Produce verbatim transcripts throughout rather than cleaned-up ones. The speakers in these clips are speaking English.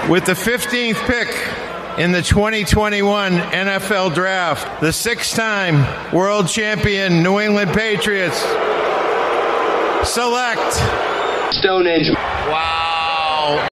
With the fifteenth pick in the twenty twenty-one N F L Draft, the six-time world champion New England Patriots select Stonehenge. Wow.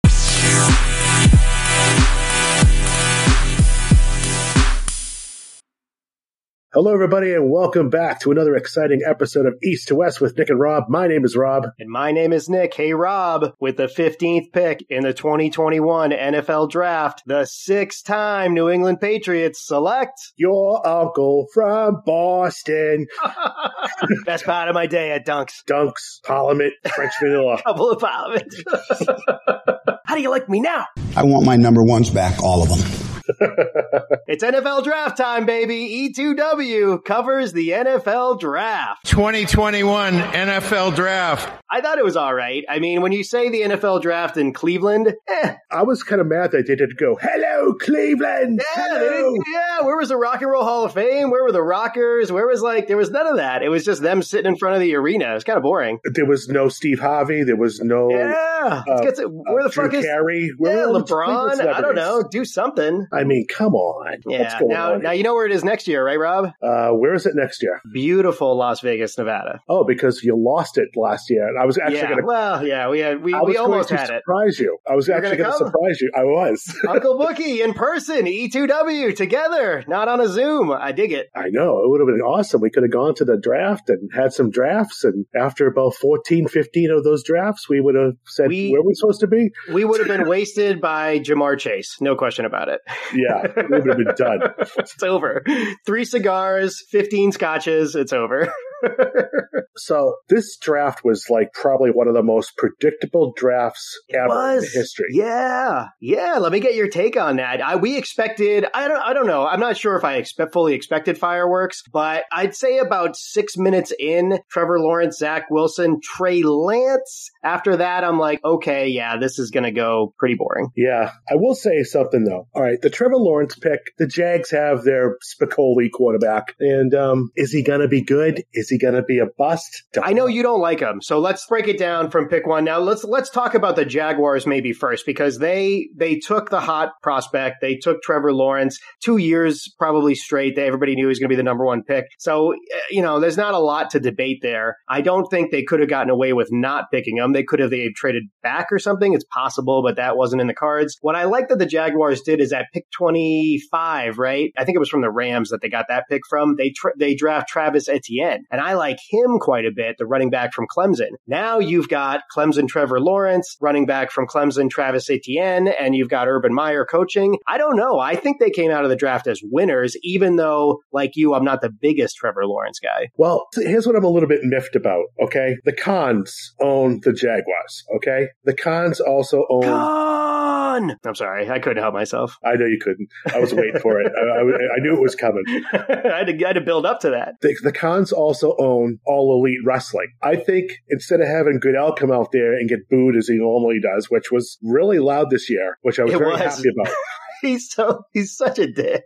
Hello, everybody, and welcome back to another exciting episode of East to West with Nick and Rob. My name is Rob. And my name is Nick. Hey, Rob, with the fifteenth pick in the twenty twenty-one N F L Draft, the six-time New England Patriots select Your uncle from Boston. Best part of my day at Dunks. Dunks, Parliament, French vanilla. Couple of Parliament. How do you like me now? I want my number ones back, all of them. It's N F L Draft time, baby. E two W covers the N F L Draft. twenty twenty-one N F L Draft. I thought it was all right. I mean, when you say the N F L Draft in Cleveland, eh. I was kind of mad that they didn't go, hello, Cleveland! Yeah, hello! they didn't, yeah, where was the Rock and Roll Hall of Fame? Where were the Rockers? Where was, like, there was none of that. It was just them sitting in front of the arena. It was kind of boring. There was no Steve Harvey. There was no... Yeah. Uh, Let's get to, where uh, the fuck Drew is... Carey. Where yeah, are the LeBron. I don't know. Do something. I mean, come on. Yeah. What's going now, on? now you know where it is next year, right, Rob? Uh, where is it next year? Beautiful Las Vegas, Nevada. Oh, because you lost it last year. And I was actually yeah. going to... Well, yeah, we had, we, I was we almost going had to it. surprise you. I was You're actually going to come? surprise you. I was. Uncle Bookie in person, E two W together, not on a Zoom. I dig it. I know. It would have been awesome. We could have gone to the draft and had some drafts. And after about fourteen, fifteen of those drafts, we would have said, we, where are we supposed to be? We would have been wasted by Jamar Chase. No question about it. Yeah, we would have been done. It's over. Three cigars, fifteen scotches. It's over. So this draft was like probably one of the most predictable drafts ever was. in history. Yeah, yeah. Let me get your take on that. I, we expected. I don't. I don't know. I'm not sure if I expect fully expected fireworks, but I'd say about six minutes in, Trevor Lawrence, Zach Wilson, Trey Lance. After that, I'm like, okay, yeah, this is going to go pretty boring. Yeah, I will say something though. All right, the Trevor Lawrence pick. The Jags have their Spicoli quarterback, and um, is he going to be good? Is he going to be a bust? Don't I know you don't like him, so let's break it down from pick one. Now let's let's talk about the Jaguars maybe first, because they they took the hot prospect. They took Trevor Lawrence two years probably straight. They, everybody knew he was going to be the number one pick. So you know, there's not a lot to debate there. I don't think they could have gotten away with not picking him. They could have they traded back or something. It's possible, but that wasn't in the cards. What I like that the Jaguars did is at pick twenty-five, right? I think it was from the Rams that they got that pick from. They tra- they draft Travis Etienne, and I like him quite a bit, the running back from Clemson. Now you've got Clemson Trevor Lawrence, running back from Clemson Travis Etienne, and you've got Urban Meyer coaching. I don't know. I think they came out of the draft as winners, even though, like you, I'm not the biggest Trevor Lawrence guy. Well, here's what I'm a little bit miffed about, okay? The Khans own the Jaguars, okay? The Khans also own... Khan! I'm sorry. I couldn't help myself. I know you couldn't. I was waiting for it. I, I, I knew it was coming. I, had to, I had to build up to that. The, the Khans also own All Elite Wrestling. I think instead of having Goodell come out there and get booed as he normally does, which was really loud this year, which I was It very was. happy about. He's so he's such a dick.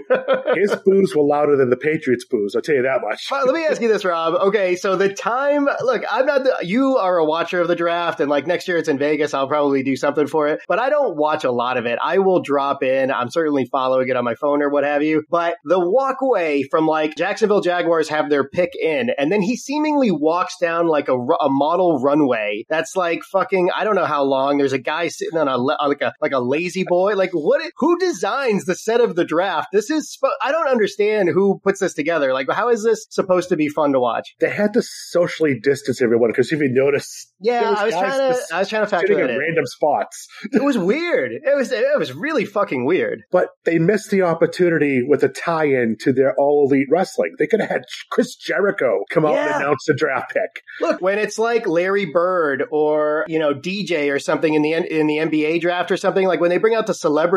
His boos were louder than the Patriots' boos. I'll tell you that much. Well, let me ask you this, Rob. Okay, so the time, look, I'm not the, you are a watcher of the draft, and like next year it's in Vegas. I'll probably do something for it, but I don't watch a lot of it. I will drop in. I'm certainly following it on my phone or what have you. But the walkway from like Jacksonville Jaguars have their pick in, and then he seemingly walks down like a, a model runway that's like fucking I don't know how long. There's a guy sitting on a like a like a lazy boy. Like what? Who designs the set of the draft? This is, I don't understand who puts this together. Like, how is this supposed to be fun to watch? They had to socially distance everyone because if you notice, yeah, I was trying to, I was trying to factor that in. Random spots. It was weird. It was, it was really fucking weird. But they missed the opportunity with a tie-in to their All Elite Wrestling. They could have had Chris Jericho come out yeah. and announce the draft pick. Look, when it's like Larry Bird or, you know, D J or something in the in the N B A draft or something, like when they bring out the celebrities to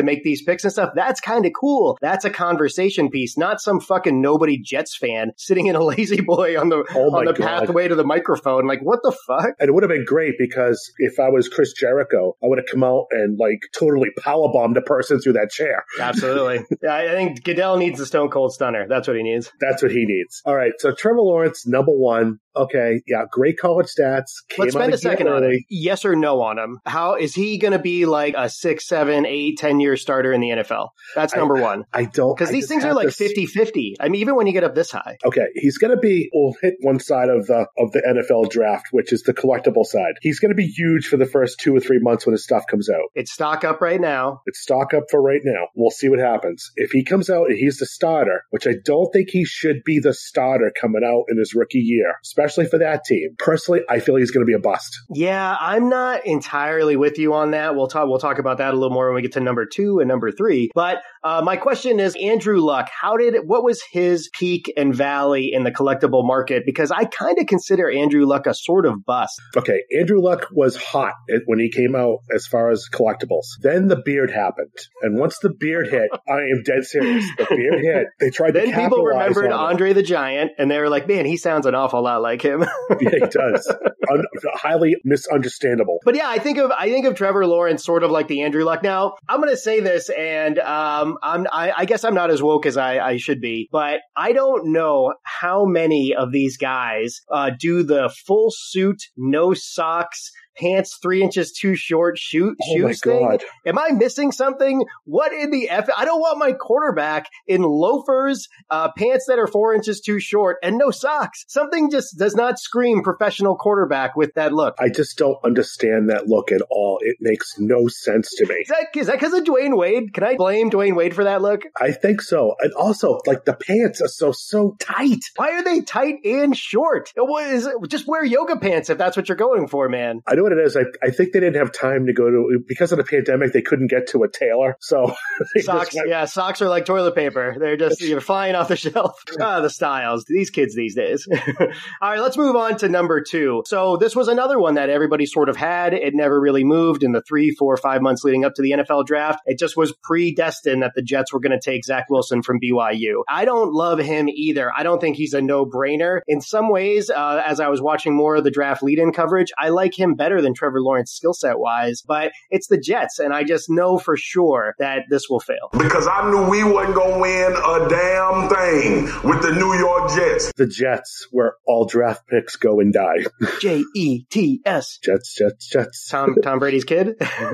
make these picks and stuff. That's kind of cool. That's a conversation piece, not some fucking nobody Jets fan sitting in a lazy boy on the oh on the God. pathway to the microphone. Like, what the fuck? And it would have been great because if I was Chris Jericho, I would have come out and like totally powerbombed a person through that chair. Absolutely. Yeah, I think Goodell needs a Stone Cold Stunner. That's what he needs. That's what he needs. All right. So Trevor Lawrence, number one. Okay. Yeah. Great college stats. Came Let's spend a second early. on it. Yes or no on him. How is he going to be like a six, seven, eight, ten year starter in the N F L? That's number I, one. I don't. Because these things are like fifty-fifty. I mean, even when you get up this high. Okay. He's going to be, we'll hit one side of the, of the N F L draft, which is the collectible side. He's going to be huge for the first two or three months when his stuff comes out. It's stock up right now. It's stock up for right now. We'll see what happens. If he comes out and he's the starter, which I don't think he should be the starter coming out in his rookie year, especially for that team. Personally, I feel he's going to be a bust. Yeah, I'm not entirely with you on that. We'll talk. We'll talk about that a little more when we get to number two and number three. But uh, my question is, Andrew Luck. How did what was his peak and valley in the collectible market? Because I kind of consider Andrew Luck a sort of bust. Okay, Andrew Luck was hot when he came out as far as collectibles. Then the beard happened, and once the beard hit, I am dead serious. The beard hit. They tried then to capitalize people remembered on Andre the Giant, and they were like, "Man, he sounds an awful lot like him." Yeah, he does. Un- highly misunderstandable. But yeah, I think of I think of Trevor Lawrence sort of like the Andrew Luck. Now, I'm going to say this, and um, I'm I, I guess I'm not as woke as I, I should be, but I don't know how many of these guys uh, do the full suit, no socks, pants three inches too short shoot, Oh my shoes thing. God. Am I missing something? What in the F? I don't want my quarterback in loafers, uh, pants that are four inches too short, and no socks. Something just does not scream professional quarterback with that look. I just don't understand that look at all. It makes no sense to me. Is that is that because of Dwayne Wade? Can I blame Dwayne Wade for that look? I think so. And also, like, the pants are so, so tight. Why are they tight and short? What is it? Just wear yoga pants if that's what you're going for, man. I know what it is. I, I think they didn't have time to go to, because of the pandemic, they couldn't get to a tailor. So they socks, just went, yeah, socks are like toilet paper. They're just you're flying off the shelf. Ah, the styles. These kids these days. All right, let's move on to number two. So this was another one that everybody sort of had. It never really moved in the three, four, five months leading up to the N F L draft. It just was predestined that the Jets were going to take Zach Wilson from B Y U. I don't love him either. I don't think he's a no-brainer. In some ways, uh, as I was watching more of the draft lead-in coverage, I like him better than Trevor Lawrence skill set wise, but it's the Jets, and I just know for sure that this will fail. Because I knew we wasn't going to win a damn thing with the New York Jets. The Jets, where all draft picks go and die. J E T S. Jets, Jets, Jets. Tom Tom Brady's kid?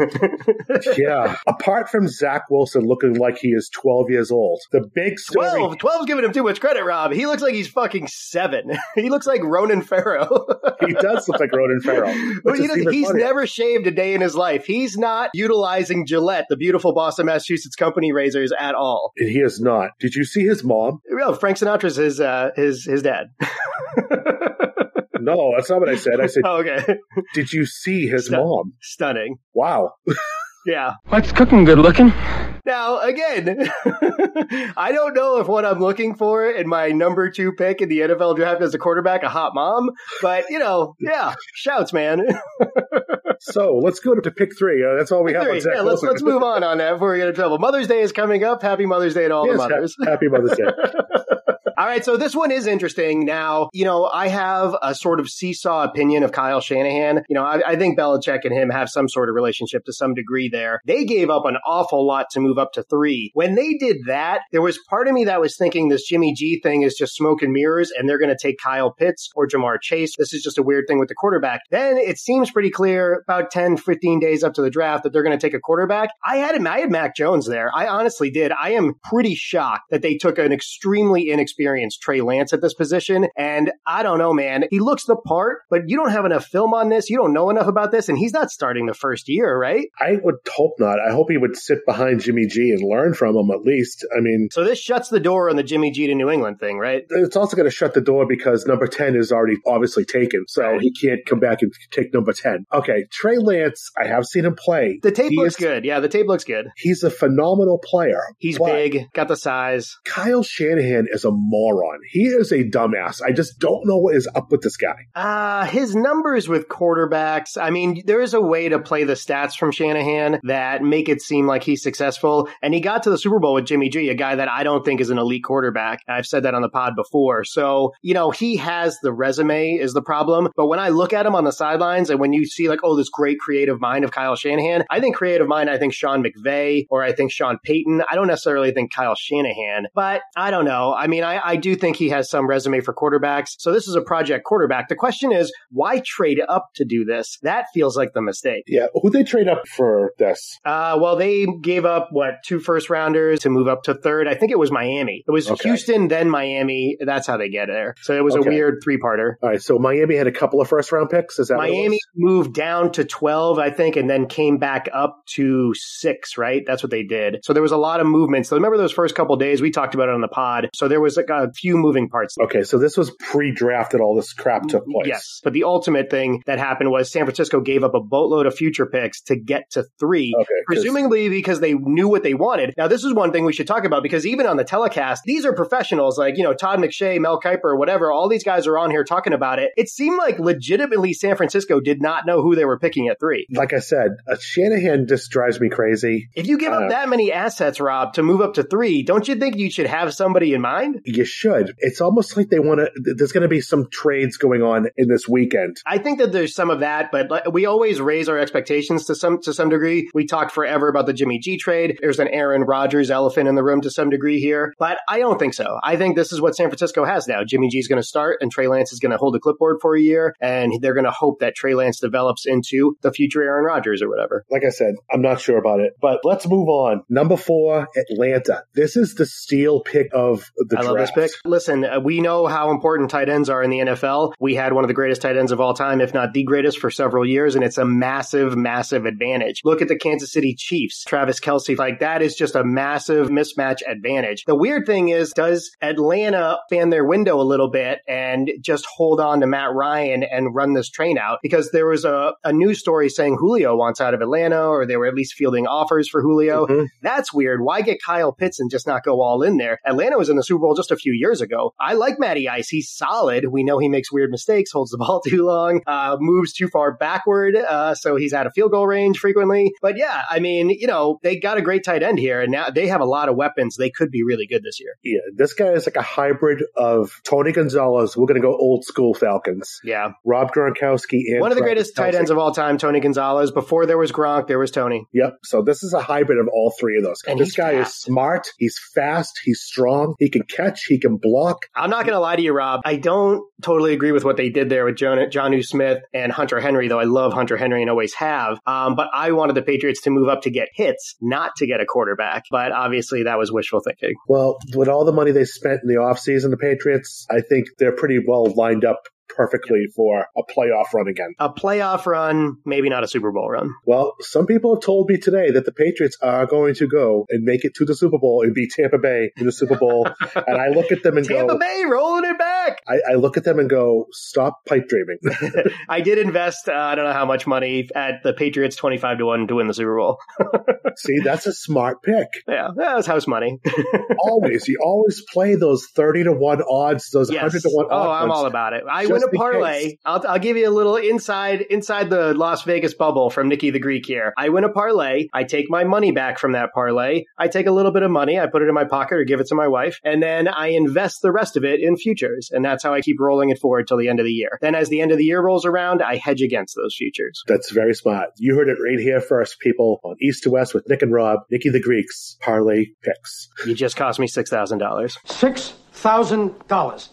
Yeah. Apart from Zach Wilson looking like he is twelve years old, the big story... twelve. twelve's giving him too much credit, Rob. He looks like he's fucking seven. He looks like Ronan Farrow. He does look like Ronan Farrow. But you know, he's funnier. Never shaved a day in his life. He's not utilizing Gillette, the beautiful Boston, Massachusetts company razors at all. And he is not. Did you see his mom? Oh, Frank Sinatra's his uh, his his dad. No, that's not what I said. I said, oh, okay. Did you see his Stun- mom? Stunning. Wow. Yeah. What's cooking good looking? Now, again, I don't know if what I'm looking for in my number two pick in the N F L draft as a quarterback, a hot mom, but, you know, yeah, shouts, man. So let's go to pick three. Uh, that's all we have. On Zach yeah, let's, let's move on on that before we get in trouble. Mother's Day is coming up. Happy Mother's Day to all yes, the mothers. Ha- happy Mother's Day. All right, so this one is interesting. Now, you know, I have a sort of seesaw opinion of Kyle Shanahan. You know, I, I think Belichick and him have some sort of relationship to some degree there. They gave up an awful lot to move up to three. When they did that, there was part of me that was thinking this Jimmy G thing is just smoke and mirrors, and they're going to take Kyle Pitts or Jamar Chase. This is just a weird thing with the quarterback. Then it seems pretty clear about ten, fifteen days up to the draft that they're going to take a quarterback. I had him, I had Mac Jones there. I honestly did. I am pretty shocked that they took an extremely inexperienced Trey Lance at this position. And I don't know, man. He looks the part, but you don't have enough film on this. You don't know enough about this. And he's not starting the first year, right? I would hope not. I hope he would sit behind Jimmy G and learn from him at least. I mean, so this shuts the door on the Jimmy G to New England thing, right? It's also going to shut the door because number ten is already obviously taken. So right. He can't come back and take number ten. Okay. Trey Lance, I have seen him play. The tape he looks is, good. Yeah, the tape looks good. He's a phenomenal player. He's big, got the size. Kyle Shanahan is a moron. He is a dumbass. I just don't know what is up with this guy. Uh, his numbers with quarterbacks, I mean, there is a way to play the stats from Shanahan that make it seem like he's successful. And he got to the Super Bowl with Jimmy G, a guy that I don't think is an elite quarterback. I've said that on the pod before. So, you know, he has the resume is the problem. But when I look at him on the sidelines and when you see like, oh, this great creative mind of Kyle Shanahan, I think creative mind, I think Sean McVay or I think Sean Payton. I don't necessarily think Kyle Shanahan, but I don't know. I mean, I, I do think he has some resume for quarterbacks. So this is a project quarterback. The question is, why trade up to do this? That feels like the mistake. Yeah. Who'd they trade up for this? Uh, well, they gave up, what, two first rounders to move up to third. I think it was Miami. It was okay. Houston, then Miami. That's how they get there. So it was okay. a weird three-parter. All right. So Miami had a couple of first-round picks? Is that Miami moved down to twelve, I think, and then came back up to six, right? That's what they did. So there was a lot of movement. So remember those first couple of days? We talked about it on the pod. So there was like a few moving parts. Okay. So this was pre-drafted. All this crap took place. Yes. But the ultimate thing that happened was San Francisco gave up a boatload of future picks to get to three, okay, presumably because they knew what they wanted. Now, this is one thing we should talk about because even on the telecast, these are professionals like, you know, Todd McShay, Mel Kiper, whatever. All these guys are on here talking about it. It seemed like legitimately San Francisco did not know who they were picking at three. Like I said, uh, Shanahan just drives me crazy. If you give uh, up that many assets, Rob, to move up to three, don't you think you should have somebody in mind? You should. It's almost like they want to, there's going to be some trades going on in this weekend. I think that there's some of that, but we always raise our expectations to some to some degree. We talked forever about the Jimmy G trade. There's an Aaron Rodgers elephant in the room to some degree here, but I don't think so. I think this is what San Francisco has now. Jimmy G is going to start and Trey Lance is going to hold the clipboard for a year, and they're going to hope that Trey Lance develops into the future Aaron Rodgers or whatever. Like I said, I'm not sure about it, but let's move on. Number four, Atlanta. This is the steal pick of the I draft. love this pick. Listen, uh, we know how important tight ends are in the N F L. We had one of the greatest tight ends of all time, if not the greatest, for several years, and it's a massive, massive advantage. Look at the Kansas City Chiefs, Travis Kelce. Like, that is just a massive mismatch advantage. The weird thing is, does Atlanta fan their window a little bit and just hold on to Matt Ryan and run this train out? Because there was a, a news story saying Julio wants out of Atlanta, or they were at least fielding offers for Julio. Mm-hmm. That's weird. Why get Kyle Pitts and just not go all in there? Atlanta was in the Super Bowl just a few years ago. I like Matty Ice. He's solid. We know he makes weird mistakes, holds the ball too long, uh, moves too far backward, uh, so he's out of field goal range frequently. But yeah, I mean, you know, they got a great tight end here, and now they have a lot of weapons. They could be really good this year. Yeah, this guy is like a hybrid of Tony Gonzalez. We're going to go old school Falcons. Yeah. Rob Gronkowski and one of the Travis greatest Kelce. Tight ends of all time, Tony Gonzalez. Before there was Gronk, there was Tony. Yep. So this is a hybrid of all three of those. And this guy fast. is smart. He's fast. He's strong. He can catch. He can block. I'm not going to lie to you, Rob. I don't totally agree with what they did there with John, Jonnu Smith and Hunter Henry, though I love Hunter Henry and always have. Um, but I wanted the Patriots to move up to get hits, not to get a quarterback. But obviously that was wishful thinking. Well, with all the money they spent in the offseason, the Patriots, I think they're pretty well lined up perfectly for a playoff run again. A playoff run, maybe not a Super Bowl run. Well, some people have told me today that the Patriots are going to go and make it to the Super Bowl and beat Tampa Bay in the Super Bowl. And I look at them and Tampa go... Tampa Bay rolling it back! I, I look at them and go, stop pipe dreaming. I did invest, uh, I don't know how much money, at the Patriots twenty-five to one to win the Super Bowl. See, that's a smart pick. Yeah, that was house money. Always. You always play those thirty to one odds, those yes. one hundred to one odds. Oh, I'm all about it. I win a parlay. I'll, I'll give you a little inside inside the Las Vegas bubble from Nikki the Greek here. I win a parlay. I take my money back from that parlay. I take a little bit of money. I put it in my pocket or give it to my wife. And then I invest the rest of it in futures. And that's how I keep rolling it forward till the end of the year. Then as the end of the year rolls around, I hedge against those futures. That's very smart. You heard it right here first, people, on East to West with Nick and Rob. Nikki the Greek's parlay picks. You just cost me six thousand dollars. Six thousand dollars.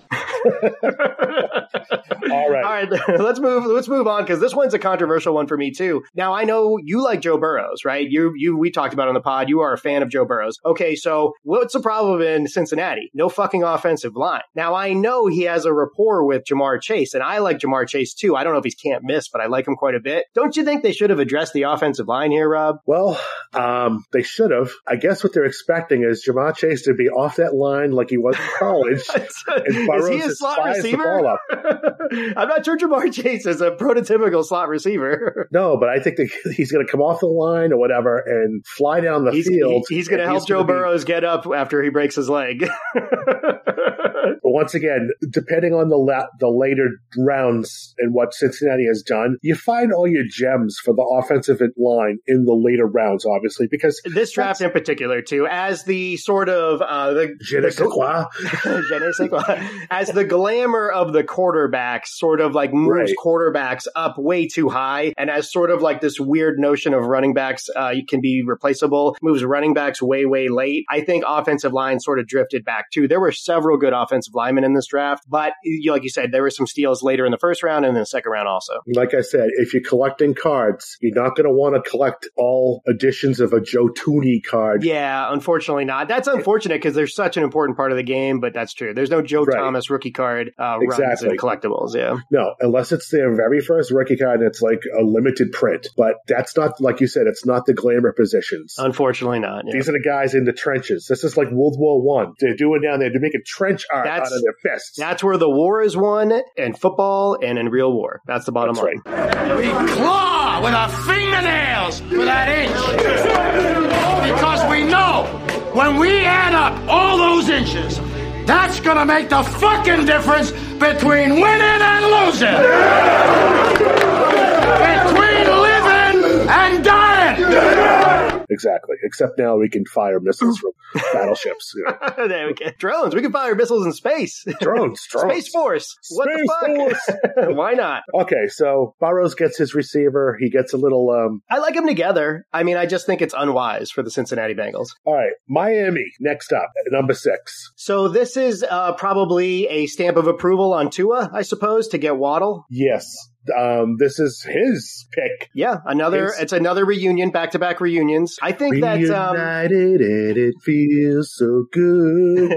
All right. All right. Let's move. Let's move on because this one's a controversial one for me too. Now I know you like Joe Burrows, right? You, you, we talked about it on the pod. You are a fan of Joe Burrows. Okay, so what's the problem in Cincinnati? No fucking offensive line. Now I know he has a rapport with Jamar Chase, and I like Jamar Chase too. I don't know if he's can't miss, but I like him quite a bit. Don't you think they should have addressed the offensive line here, Rob? Well, um, they should have. I guess what they're expecting is Jamar Chase to be off that line like he was in college. Is he a slot receiver? I'm not sure Jamar Chase is a prototypical slot receiver. No, but I think that he's going to come off the line or whatever and fly down the he's, field. He, he's going to help Joe Burrows be... get up after he breaks his leg. But once again, depending on the la- the later rounds and what Cincinnati has done, you find all your gems for the offensive line in the later rounds, obviously, because this draft in particular, too, as the sort of uh, the, je ne sais quoi. je ne sais quoi. As the glamour of the quarterbacks sort of like moves Right. quarterbacks up way too high, and as sort of like this weird notion of running backs uh, can be replaceable, moves running backs way, way late. I think offensive line sort of drifted back too. There were several good offensive linemen in this draft, but you, like you said, there were some steals later in the first round and in the second round also. Like I said, if you're collecting cards, you're not going to want to collect all editions of a Joe Tooney card. Yeah, unfortunately not. That's unfortunate because they're such an important part of the game, but that's true. There's no Joe Right. Thomas rookie card uh, runs Exactly. and collectibles. Yeah. No, unless it's their very first rookie card and it's like a limited print. But that's not, like you said, it's not the glamour positions. Unfortunately not. Yeah. These are the guys in the trenches. This is like World War One. They're doing down there. They're making trench art That's- out of their fists. That's where the war is won in football and in real war. That's the bottom That's line. right. We claw with our fingernails for that inch. Because we know when we add up all those inches, that's gonna make the fucking difference between winning and losing. Between living and dying. Exactly. Except now we can fire missiles from battleships. You know. There we go. Drones. We can fire missiles in space. Drones, drones. Space Force. What Space the fuck? Why not? Okay, so Burrows gets his receiver. He gets a little, um, I like them together. I mean, I just think it's unwise for the Cincinnati Bengals. all right, Miami next up, at number six. So this is uh, probably a stamp of approval on Tua, I suppose, to get Waddle. Yes. Um, this is his pick. Yeah, another. His- It's another reunion, back-to-back reunions. I think that. Um, Reunited and it feels so good.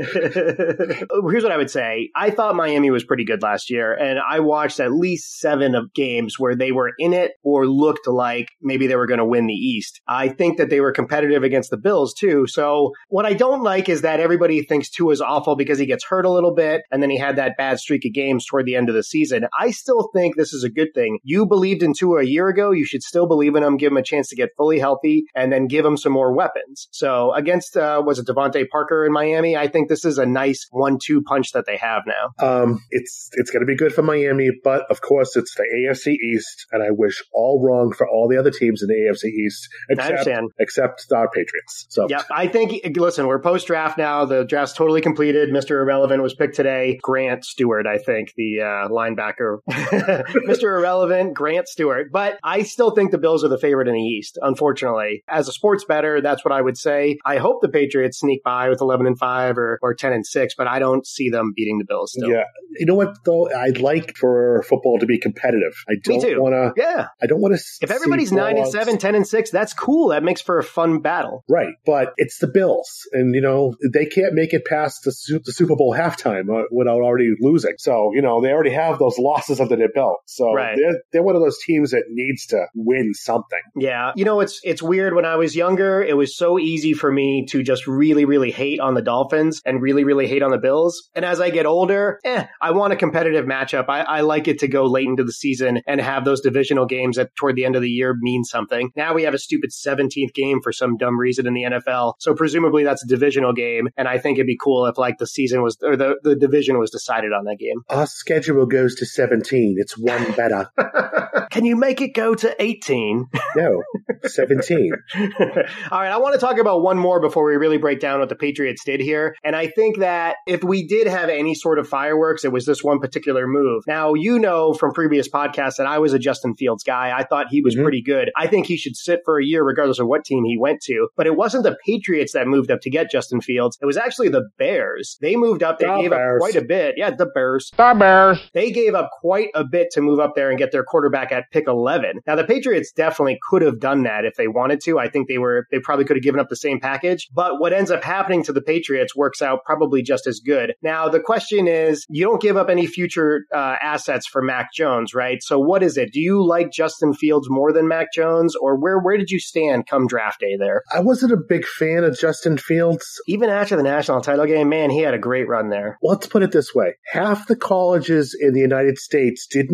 Here's what I would say. I thought Miami was pretty good last year, and I watched at least seven of games where they were in it or looked like maybe they were going to win the East. I think that they were competitive against the Bills, too. So what I don't like is that everybody thinks Tua is awful because he gets hurt a little bit, and then he had that bad streak of games toward the end of the season. I still think this is a good thing. You believed in Tua a year ago. You should still believe in him, give him a chance to get fully healthy, and then give him some more weapons. So against, uh, was it Devontae Parker in Miami? I think this is a nice one two punch that they have now. Um, it's it's going to be good for Miami, but of course it's the A F C East, and I wish all wrong for all the other teams in the A F C East, except understand. except our Patriots. So Yeah, I think, listen, we're post-draft now. The draft's totally completed. Mister Irrelevant was picked today. Grant Stewart, I think, the uh, linebacker. Mister Irrelevant, Grant Stewart. But I still think the Bills are the favorite in the East, unfortunately. As a sports bettor, that's what I would say. I hope the Patriots sneak by with eleven and five or, or ten and six, but I don't see them beating the Bills still. yeah, you know what though? I'd like for football to be competitive. I Me don't too. want to. Yeah. I don't want to. If everybody's nine and seven, ten and six, that's cool. That makes for a fun battle. Right, but it's the Bills, and you know they can't make it past the, Su- the Super Bowl halftime uh, without already losing. So you know they already have those losses under their belt. So Right. they're they're one of those teams that needs to win something. Yeah. You know, it's it's weird. When I was younger, it was so easy for me to just really, really hate on the Dolphins and really, really hate on the Bills. And as I get older, eh, I want a competitive matchup. I, I like it to go late into the season and have those divisional games that toward the end of the year mean something. Now we have a stupid seventeenth game for some dumb reason in the N F L. So presumably that's a divisional game. And I think it'd be cool if like the season was, or the, the division was decided on that game. Our schedule goes to seventeen. It's one better. Can you make it go to eighteen? No, seventeen. All right, I want to talk about one more before we really break down what the Patriots did here. And I think that if we did have any sort of fireworks, it was this one particular move. Now, you know from previous podcasts that I was a Justin Fields guy. I thought he was Mm-hmm. pretty good. I think he should sit for a year regardless of what team he went to. But it wasn't the Patriots that moved up to get Justin Fields. It was actually the Bears. They moved up. They The gave Bears. up quite a bit. Yeah, the Bears. The Bears. They gave up quite a bit to move up there and get their quarterback at pick eleven. Now, the Patriots definitely could have done that if they wanted to. I think they were, they probably could have given up the same package. But what ends up happening to the Patriots works out probably just as good. Now, the question is, you don't give up any future uh, assets for Mac Jones, right? So what is it? Do you like Justin Fields more than Mac Jones? Or where, where did you stand come draft day there? I wasn't a big fan of Justin Fields. Even after the national title game, man, he had a great run there. Let's put it this way. Half the colleges in the United States didn't play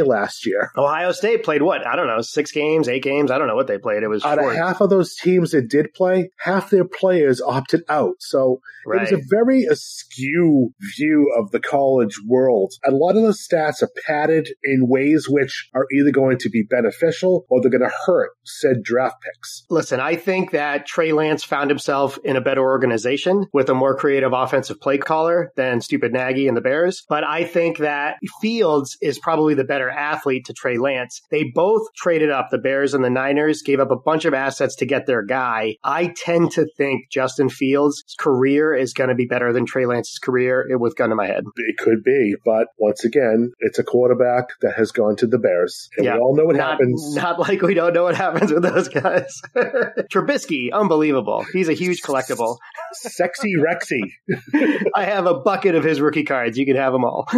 last year. Ohio State played what? I don't know, six games, eight games. I don't know what they played. It was out short. of half of those teams that did play, half their players opted out. So Right. it was a very askew view of the college world. And a lot of the stats are padded in ways which are either going to be beneficial or they're going to hurt said draft picks. Listen, I think that Trey Lance found himself in a better organization with a more creative offensive play caller than stupid Nagy and the Bears. But I think that Fields is probably the better athlete to Trey Lance. They both traded up. The Bears and the Niners gave up a bunch of assets to get their guy. I tend to think Justin Fields' career is going to be better than Trey Lance's career with gun to my head. It could be, but once again, it's a quarterback that has gone to the Bears. And yeah, we all know what not, happens. Not like we don't know what happens with those guys. Trubisky, unbelievable. He's a huge collectible. Sexy Rexy. I have a bucket of his rookie cards. You can have them all.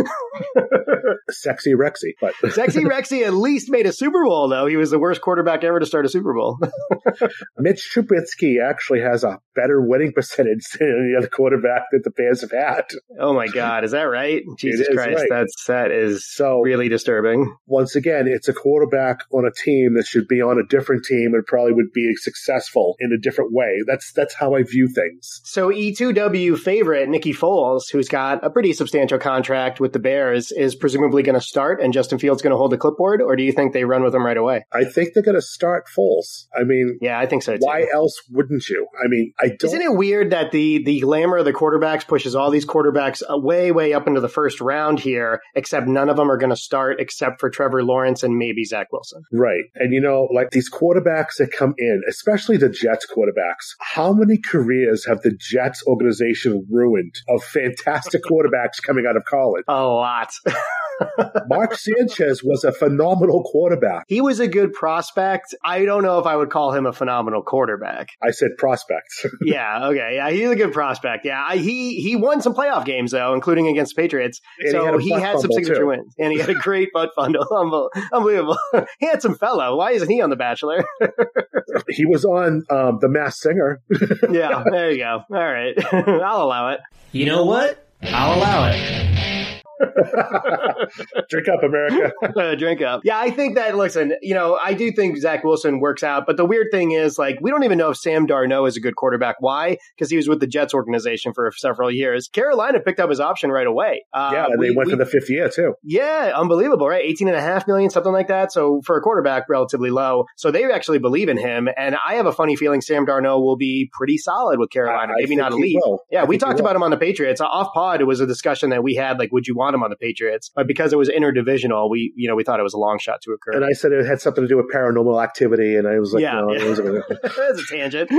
Sexy Rexy. But Sexy Rexy at least made a Super Bowl, though. He was the worst quarterback ever to start a Super Bowl. Mitch Trubisky actually has a better winning percentage than any other quarterback that the Bears have had. Oh, my God. Is that right? Jesus is Christ. right. That's, that is So, really disturbing. once again, it's a quarterback on a team that should be on a different team and probably would be successful in a different way. That's that's how I view things. So E two W favorite Nicky Foles, who's got a pretty substantial contract with the Bears, is presumably going to start and Justin Fields going to hold the clipboard, or do you think they run with him right away? I think they're going to start Foles. I mean, Yeah, I think so, too. why else wouldn't you? I mean, I don't. Isn't it weird that the, the glamour of the quarterbacks pushes all these quarterbacks way, way up into the first round here, except none of them are going to start except for Trevor Lawrence and maybe Zach Wilson? Right. And, you know, like these quarterbacks that come in, especially the Jets quarterbacks, how many careers have the Jets organization ruined of fantastic quarterbacks coming out of college? A lot. Mark Sanchez was a phenomenal quarterback. He was a good prospect. I don't know if I would call him a phenomenal quarterback. I said prospects. Yeah, okay. Yeah, he's a good prospect. Yeah, I, he he won some playoff games, though, including against the Patriots. And so he he had, had, a butt some fumble, signature too. wins. And he had a great butt fumble. Unbel- Unbelievable. Handsome fellow. Why isn't he on The Bachelor? He was on um, The Masked Singer. Yeah, there you go. All right. I'll allow it. You know what? I'll allow it. Drink up, America. Drink up. Yeah, I think that, listen, you know, I do think Zach Wilson works out, but the weird thing is, like, we don't even know if Sam Darnold is a good quarterback. Why? Because he was with the Jets organization for several years. Carolina picked up his option right away. Uh, Yeah, and we- they went we- for the fifth year, too. Yeah, unbelievable, right? eighteen and a half million, something like that. So for a quarterback, relatively low. So they actually believe in him. And I have a funny feeling Sam Darnold will be pretty solid with Carolina. I- I Maybe think not he elite. will. Yeah, I we think he talked will. about him on the Patriots. Off pod, it was a discussion that we had, like, would you want him on the Patriots? But because it was interdivisional, we, you know, we thought it was a long shot to occur. And I said it had something to do with paranormal activity, and I was like, Yeah, no, yeah. it wasn't. That's a tangent.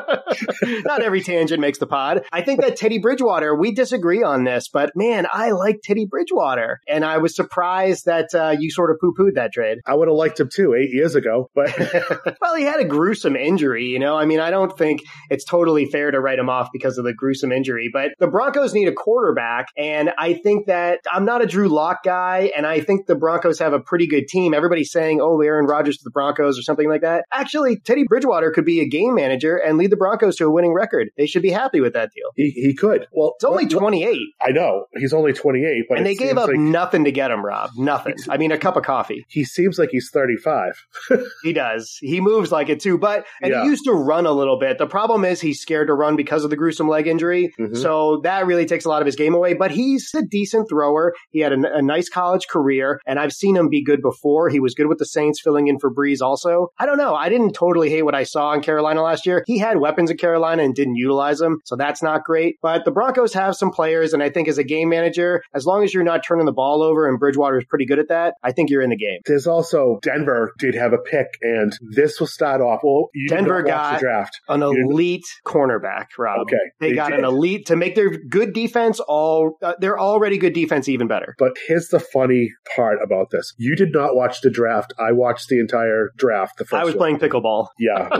Not every tangent makes the pod. I think that Teddy Bridgewater, we disagree on this, but man, I like Teddy Bridgewater. And I was surprised that uh, you sort of poo-pooed that trade. I would have liked him too eight years ago, but Well, he had a gruesome injury, you know? I mean, I don't think it's totally fair to write him off because of the gruesome injury, but the Broncos need a quarterback. And I think that I'm not a Drew Lock guy, and I think the Broncos have a pretty good team. Everybody's saying, oh, Aaron Rodgers to the Broncos or something like that. Actually, Teddy Bridgewater could be a game manager and lead the Broncos to a winning record. They should be happy with that deal. he, he could. Well, It's only what- what- twenty-eight, I know he's only twenty-eight, but and it they gave seems up like nothing to get him, Rob. Nothing. I mean, a cup of coffee. he seems like he's thirty-five. He does. He moves like it too, but and Yeah. he used to run a little bit. The problem is he's scared to run because of the gruesome leg injury. Mhm. So that really takes a lot of his game away. But he's a decent thrower. He had a, a nice college career, and I've seen him be good before. He was good with the Saints, filling in for Breeze. Also, I don't know. I didn't totally hate what I saw in Carolina last year. He had weapons in Carolina and didn't utilize them, so that's not great. But the Broncos have some players, and I think as a game manager, as long as you're not turning the ball over, and Bridgewater is pretty good at that, I think you're in the game. There's also Denver did have a pick, and this will start off. Well, you Denver did not watch got the draft. An You didn't- elite cornerback, Rob. Okay, They, they got did. an elite to make their good defense all, uh, they're already good defense even better. But here's the funny part about this: you did not watch the draft. I watched the entire draft. The first I was one. playing pickleball. Yeah.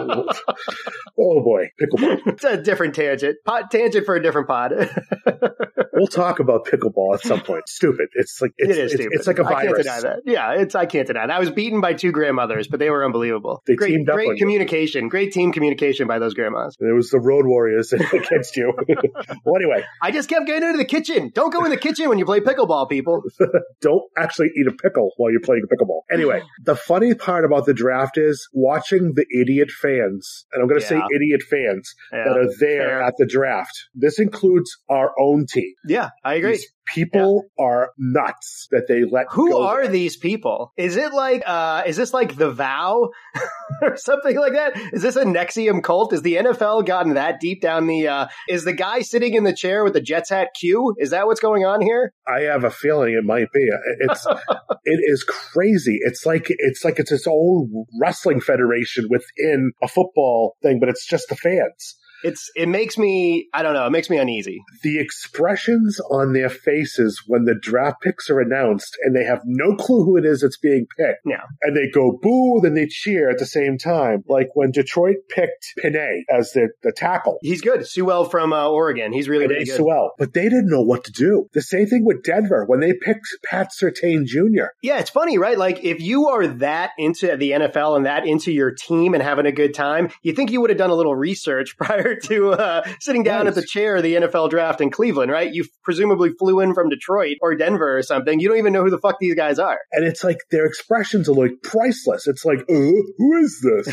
Oh boy, pickleball. It's a different tangent. Pod, tangent for a different pod. We'll talk about pickleball at some point. Stupid. It's like it's, it is it's, stupid. it's like a I can't virus. deny that. Yeah, it's I can't deny that. I was beaten by two grandmothers, but they were unbelievable. They great, teamed up on great you. communication. Great team communication by those grandmas. It was the Road Warriors against you. Well, anyway, I just kept getting into the kitchen. Don't go in the kitchen when you play pickleball. pickleball, people. Don't actually eat a pickle while you're playing pickleball. Anyway, the funny part about the draft is watching the idiot fans, and I'm going to Yeah. say idiot fans, Yeah, that are there fair. at the draft. This includes our own team. Yeah, I agree. These people are nuts that they let Who go are there. these people? Is it like, uh, is this like The Vow or something like that? Is this a Nexium cult? Is the N F L gotten that deep down the, uh, is the guy sitting in the chair with the Jets hat Q? Is that what's going on here? I have a feeling it might be. It's it is crazy. It's like it's like it's its own wrestling federation within a football thing, but it's just the fans. It's, it makes me, I don't know, it makes me uneasy. The expressions on their faces when the draft picks are announced and they have no clue who it is that's being picked. Yeah. And they go boo, then they cheer at the same time. Like when Detroit picked Pinay as the, the tackle. He's good. Sewell from uh, Oregon. He's really, really Pinay good. Sewell. But they didn't know what to do. The same thing with Denver when they picked Pat Surtain Junior Yeah, it's funny, right? Like, if you are that into the N F L and that into your team and having a good time, you think you would have done a little research prior to uh, sitting down Right. at the chair of the N F L draft in Cleveland, right? You presumably flew in from Detroit or Denver or something. You don't even know who the fuck these guys are. And it's like their expressions are like priceless. It's like, uh, who is this?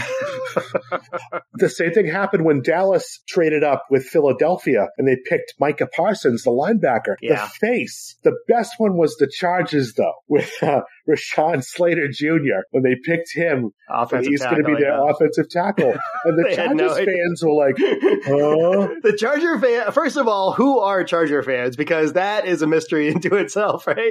The same thing happened when Dallas traded up with Philadelphia and they picked Micah Parsons, the linebacker. Yeah. The face. The best one was the Chargers, though, with uh, Rashawn Slater Junior When they picked him, Offensive he's going to be tackle, their yeah. offensive tackle. And the They had Chargers no idea. fans were like, huh? The Charger fan, first of all, who are Charger fans? Because that is a mystery into itself, right?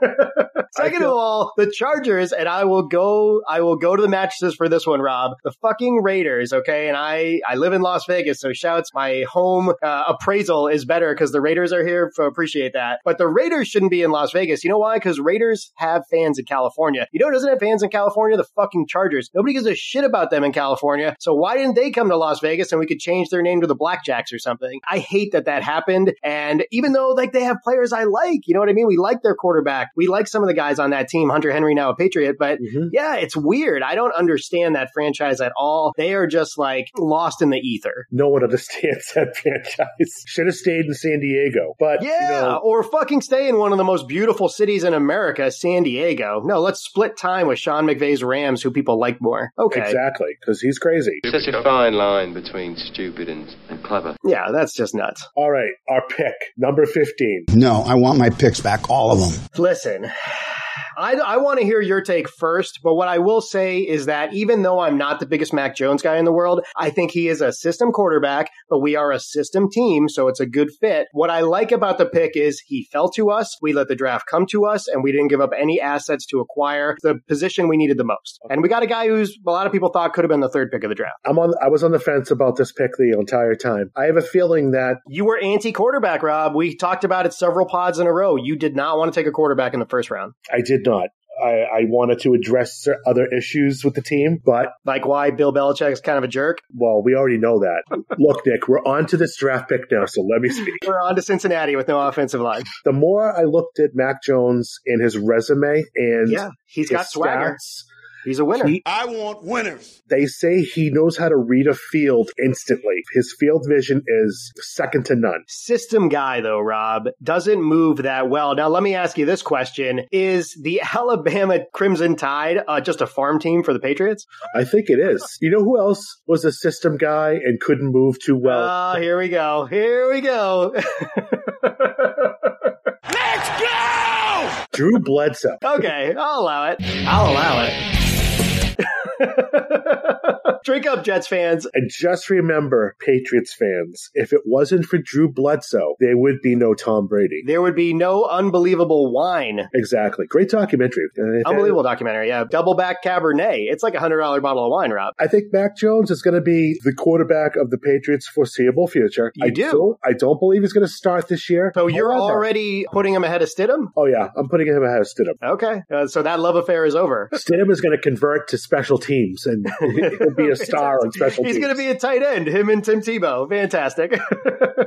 Second feel- of all, the Chargers, and I will go, I will go to the mattresses for this one, Rob. The fucking Raiders, okay? And I, I live in Las Vegas, so shouts, my home uh, appraisal is better because the Raiders are here, so appreciate that. But the Raiders shouldn't be in Las Vegas. You know why? Because Raiders have fans in California. You know who doesn't have fans in California? The fucking Chargers. Nobody gives a shit about them in California. So why didn't they come to Las Vegas and we could change their name to the Blackjacks or something? I hate that that happened. And even though like they have players I like, you know what I mean? We like their quarterback. We like some of the guys on that team. Hunter Henry, now a Patriot. But Mhm. yeah, it's weird. I don't understand that franchise at all. They are just like lost in the ether. No one understands that franchise. Should have stayed in San Diego. But, Yeah, you know, or fucking stay in one of the most beautiful cities in America, San Diego. No, let's split time with Sean McVay's Rams, who people like more. Okay. exactly, because he's crazy. Such a fine line between stupid and, and clever. Yeah, that's just nuts. All right, our pick, number fifteen. No, I want my picks back, all of them. Listen, I, I want to hear your take first, but what I will say is that even though I'm not the biggest Mac Jones guy in the world, I think he is a system quarterback, but we are a system team, so it's a good fit. What I like about the pick is he fell to us, we let the draft come to us, and we didn't give up any assets to acquire the position we needed the most. And we got a guy who's a lot of people thought could have been the third pick of the draft. I'm on. I was on the fence about this pick the entire time. I have a feeling that You were anti-quarterback, Rob. We talked about it several pods in a row. You did not want to take a quarterback in the first round. I did not. I, I wanted to address other issues with the team, but, Like why Bill Belichick is kind of a jerk. well, we already know that. Look, Nick, we're on to this draft pick now, so let me speak. We're on to Cincinnati with no offensive line. The more I looked at Mac Jones and his resume and Yeah, he's his got swagger. stats, He's a winner. he- I want winners. they say he knows how to read a field instantly. His field vision is second to none. System guy, though, Rob, doesn't move that well. Now, let me ask you this question. Is the Alabama Crimson Tide uh, just a farm team for the Patriots? I think it is. You know who else was a system guy and couldn't move too well? Oh, here we go. Here we go. Let's go! Drew Bledsoe. Okay, I'll allow it. I'll allow it. Drink up, Jets fans. And just remember, Patriots fans, if it wasn't for Drew Bledsoe, there would be no Tom Brady. There would be no unbelievable wine. Exactly. Great documentary. Unbelievable documentary, yeah. Double back Cabernet. It's like a one hundred dollars bottle of wine, Rob. I think Mac Jones is going to be the quarterback of the Patriots' foreseeable future. You I do? Don't, I don't believe he's going to start this year. So you're However- already putting him ahead of Stidham? Oh, yeah. I'm putting him ahead of Stidham. Okay, uh, so that love affair is over. Stidham is going to convert to special teams, and he'll be a star on special He's teams. going to be a tight end, him and Tim Tebow. Fantastic.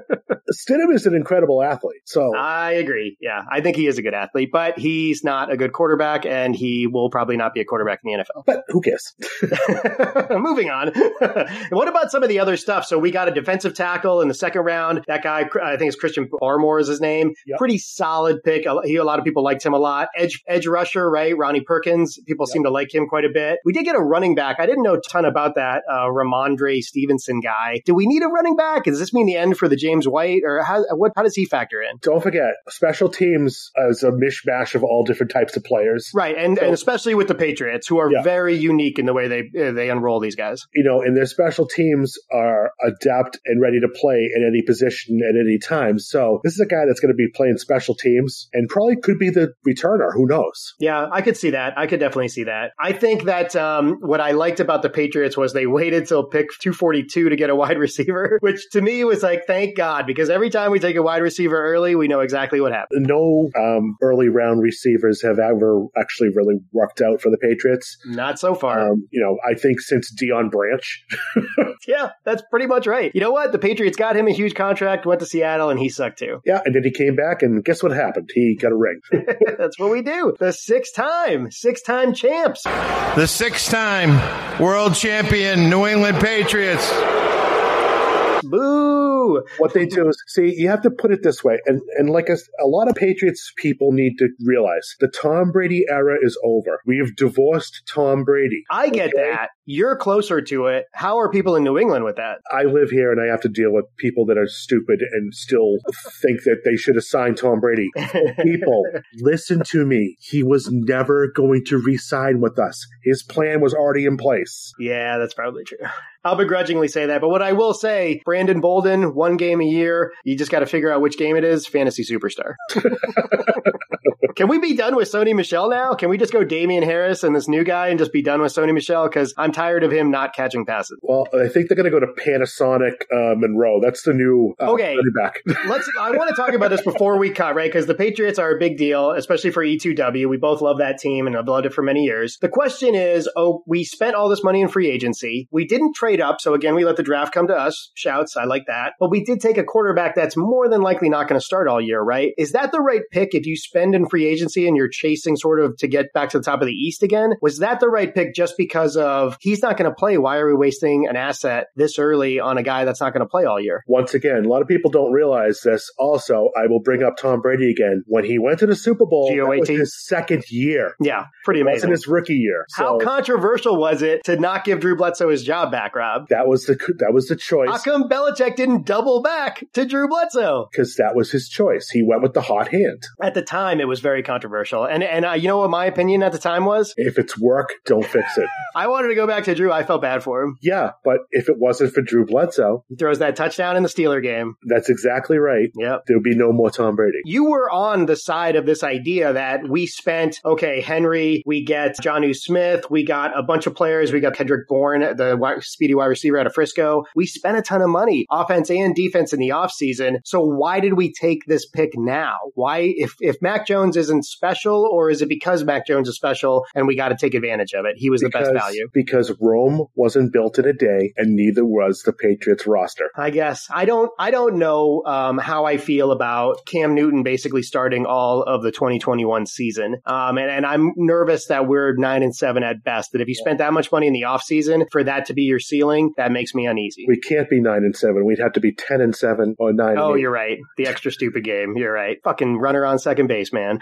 Stidham is an incredible athlete. So I agree. Yeah, I think he is a good athlete, but he's not a good quarterback, and he will probably not be a quarterback in the N F L. But who cares? Moving on. What about some of the other stuff? So we got a defensive tackle in the second round. That guy, I think it's Christian Barmore is his name. Yep. Pretty solid pick. He, a lot of people liked him a lot. Edge edge rusher, right? Ronnie Perkins. People yep. seem to like him quite a bit. We did get a running back. I didn't know a ton about that uh, Ramondre Stevenson guy. Do we need a running back? Does this mean the end for the James White? Or how, what, how does he factor in? Don't forget, special teams is a mishmash of all different types of players. Right. And, so, and especially with the Patriots, who are yeah. very unique in the way they uh, they enroll these guys. You know, and their special teams are adept and ready to play at any position at any time. So this is a guy that's going to be playing special teams and probably could be the returner. Who knows? Yeah, I could see that. I could definitely see that. I think that um, what I liked about the Patriots was they waited till pick two forty-two to get a wide receiver, which to me was like, thank God, because every time we take a wide receiver early, we know exactly what happened. No um, early round receivers have ever actually really worked out for the Patriots. Not so far. Um, you know, I think since Deion Branch. Yeah, that's pretty much right. You know what? The Patriots got him a huge contract, went to Seattle, and he sucked too. Yeah, and then he came back, and guess what happened? He got a ring. That's what we do. The six-time, six-time champs. The six-time world champion New England Patriots. Boo! What they do is, see, you have to put it this way, and, and like a, a lot of Patriots people need to realize, the Tom Brady era is over. We have divorced Tom Brady. I get okay? that. You're closer to it. How are people in New England with that? I live here, and I have to deal with people that are stupid and still think that they should have signed Tom Brady. People, listen to me. He was never going to re-sign with us. His plan was already in place. Yeah, that's probably true. I'll begrudgingly say that. But what I will say, Brandon Bolden, one game a year. You just got to figure out which game it is. Fantasy superstar. Can we be done with Sony Michel now? Can we just go Damian Harris and this new guy and just be done with Sony Michel? Because I'm tired of him not catching passes. Well, I think they're going to go to Panasonic uh, Monroe. That's the new uh, okay. running back. Let's. I want to talk about this before we cut, right? Because the Patriots are a big deal, especially for E two W. We both love that team and have loved it for many years. The question is, oh, we spent all this money in free agency. We didn't trade up. So again, we let the draft come to us. Shouts. I like that. But we did take a quarterback that's more than likely not going to start all year, right? Is that the right pick if you spend in free agency and you're chasing sort of to get back to the top of the East again? Was that the right pick just because of he's not going to play? Why are we wasting an asset this early on a guy that's not going to play all year? Once again, a lot of people don't realize this. Also, I will bring up Tom Brady again. When he went to the Super Bowl, G O A T? That was his second year. Yeah, pretty amazing. It wasn't his rookie year. So. How controversial was it to not give Drew Bledsoe his job back, Rob? That was the that was the choice. How come Belichick didn't double back to Drew Bledsoe? Because that was his choice. He went with the hot hand. At the time, it was very controversial. And and uh, you know what my opinion at the time was? If it's work, don't fix it. I wanted to go back to Drew. I felt bad for him. Yeah, but if it wasn't for Drew Bledsoe. He throws that touchdown in the Steeler game. That's exactly right. Yep. There would be no more Tom Brady. You were on the side of this idea that we spent, okay, Henry, we get Jonnu Smith, we got a bunch of players, we got Kendrick Bourne, the wide, speedy wide receiver out of Frisco. We spent a ton of money, offense and defense in the offseason. So why did we take this pick now? Why, if, if Mac Jones isn't special, or is it because Mac Jones is special and we got to take advantage of it? He was because, the best value. Because Rome wasn't built in a day, and neither was the Patriots roster. I guess. I don't I don't know um, how I feel about Cam Newton basically starting all of the twenty twenty-one season. Um, and, and I'm nervous that we're nine and seven at best, that if you spent that much money in the offseason for that to be your ceiling, that makes me uneasy. We can't be nine and seven. We'd have to be ten and seven or nine. Oh, and eight. You're right. The extra stupid game. You're right. Fucking runner on second base, man.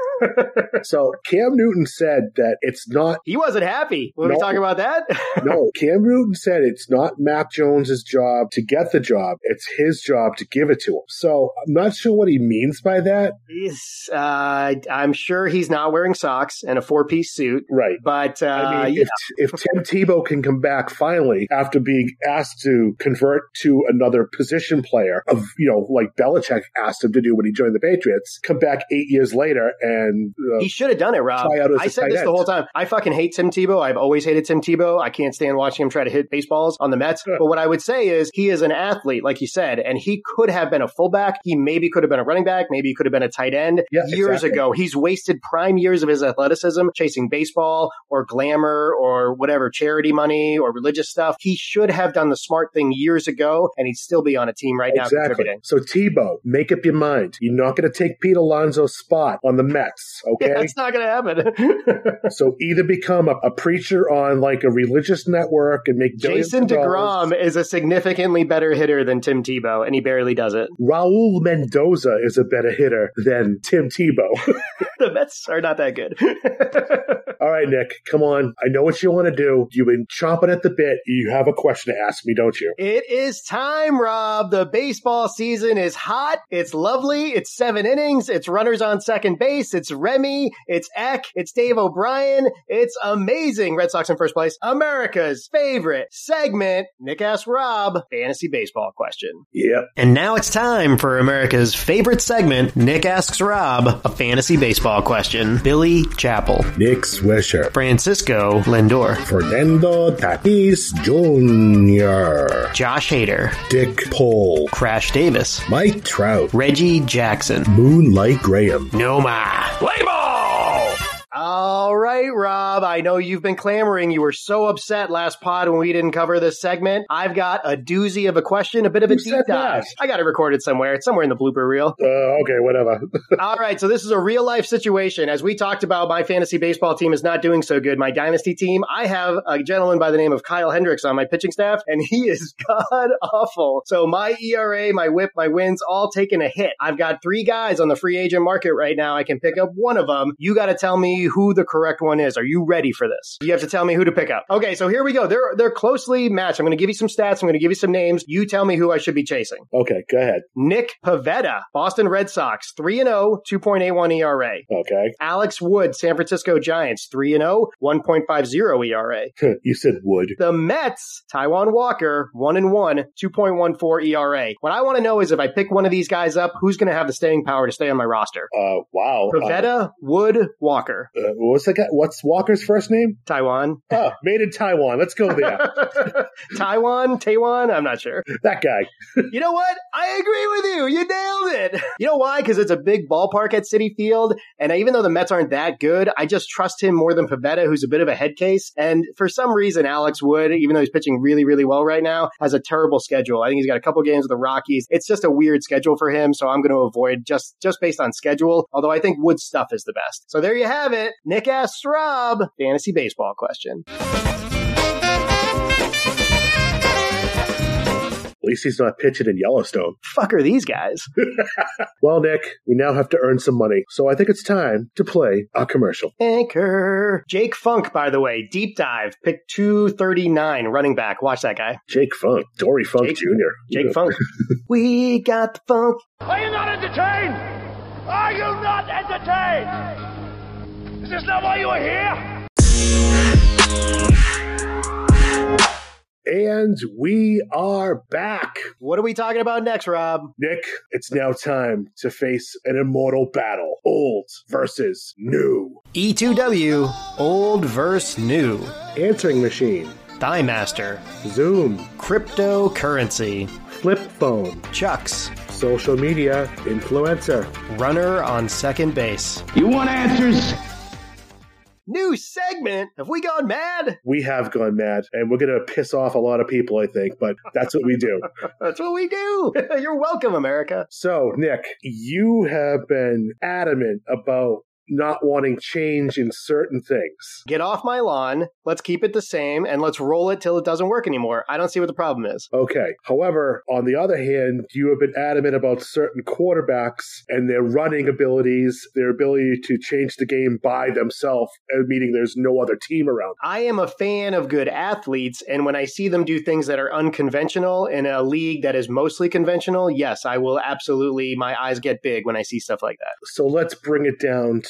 So Cam Newton said that it's not... He wasn't happy when no, we talk about that. No, Cam Newton said it's not Mac Jones's job to get the job. It's his job to give it to him. So I'm not sure what he means by that. He's, uh, I'm sure he's not wearing socks and a four-piece suit. Right. But uh, I mean, yeah. if, if Tim Tebow can come back finally after being asked to convert to another position player, of you know, like Belichick asked him to do when he joined the Patriots, come back eight years later and and uh, he should have done it, Rob. I said this end. the whole time. I fucking hate Tim Tebow. I've always hated Tim Tebow. I can't stand watching him try to hit baseballs on the Mets. Yeah. But what I would say is he is an athlete, like you said, and he could have been a fullback. He maybe could have been a running back. Maybe he could have been a tight end yeah, years exactly. ago. He's wasted prime years of his athleticism chasing baseball or glamour or whatever, charity money or religious stuff. He should have done the smart thing years ago, and he'd still be on a team right exactly. now contributing. So Tebow, make up your mind. You're not going to take Pete Alonso's spot on the Mets, okay? Yeah, it's not going to happen. So either become a, a preacher on like a religious network and make Jason DeGrom is a significantly better hitter than Tim Tebow, and he barely does it. Raul Mendoza is a better hitter than Tim Tebow. The Mets are not that good. All right, Nick, come on. I know what you want to do. You've been chomping at the bit. You have a question to ask me, don't you? It is time, Rob. The baseball season is hot. It's lovely. It's seven innings. It's runners on second base. It's Remy. It's Eck. It's Dave O'Brien. It's amazing. Red Sox in first place. America's favorite segment. Nick asks Rob, fantasy baseball question. Yep. And now it's time for America's favorite segment. Nick asks Rob a fantasy baseball question. Billy Chappell. Nick Swisher. Francisco Lindor. Fernando Tatis Junior Josh Hader. Dick Pole. Crash Davis. Mike Trout. Reggie Jackson. Moonlight Graham. Noma. Play ball! All right, Rob, I know you've been clamoring. You were so upset last pod when we didn't cover this segment. I've got a doozy of a question, a bit of a Who deep said dive. that? I got it recorded somewhere. It's somewhere in the blooper reel. Uh, okay, whatever. All right, so this is a real life situation. As we talked about, my fantasy baseball team is not doing so good. My dynasty team, I have a gentleman by the name of Kyle Hendricks on my pitching staff, and he is god awful. So my E R A, my whip, my wins, all taking a hit. I've got three guys on the free agent market right now. I can pick up one of them. You got to tell me who the correct one is. Are you ready for this? You have to tell me who to pick up. Okay, so here we go. They're they're closely matched. I'm going to give you some stats. I'm going to give you some names. You tell me who I should be chasing. Okay, go ahead. Nick Pivetta, Boston Red Sox, three and oh, two point eight one E R A. Okay. Alex Wood, San Francisco Giants, three and oh, one point five oh E R A. You said Wood. The Mets, Taijuan Walker, one and one, two point one four E R A. What I want to know is if I pick one of these guys up, who's going to have the staying power to stay on my roster? Uh, wow. Pivetta, uh, Wood, Walker. Uh, what's the guy? What's Walker's first name? Taiwan. Oh, made in Taiwan. Let's go there. Taiwan, Taiwan, I'm not sure. That guy. You know what? I agree with you. You nailed it. You know why? Because it's a big ballpark at Citi Field. And even though the Mets aren't that good, I just trust him more than Pivetta, who's a bit of a head case. And for some reason, Alex Wood, even though he's pitching really, really well right now, has a terrible schedule. I think he's got a couple games with the Rockies. It's just a weird schedule for him. So I'm going to avoid just, just based on schedule. Although I think Wood's stuff is the best. So there you have it. Nick asks Rob, fantasy baseball question. At least he's not pitching in Yellowstone. Fuck are these guys? Well, Nick, we now have to earn some money. So I think it's time to play a commercial. Anchor. Jake Funk, by the way, deep dive, pick two thirty-nine, running back. Watch that guy. Jake Funk. Dory Funk Jake, Junior Jake Funk. We got the funk. Are you not entertained? Are you not entertained? Is this not why you are here? And we are back. What are we talking about next, Rob? Nick, it's now time to face an immortal battle. Old versus new. E two W, old versus new. Answering machine. Thigh Master. Zoom. Cryptocurrency. Flip phone. Chucks. Social media. Influencer. Runner on second base. You want answers? New segment. Have we gone mad? We have gone mad, and we're going to piss off a lot of people, I think, but that's what we do. That's what we do. You're welcome, America. So, Nick, you have been adamant about not wanting change in certain things. Get off my lawn. Let's keep it the same, and let's roll it till it doesn't work anymore. I don't see what the problem is. Okay. However, on the other hand, you have been adamant about certain quarterbacks and their running abilities, their ability to change the game by themselves, meaning there's no other team around. I am a fan of good athletes, and when I see them do things that are unconventional in a league that is mostly conventional, yes, I will absolutely, my eyes get big when I see stuff like that. So let's bring it down to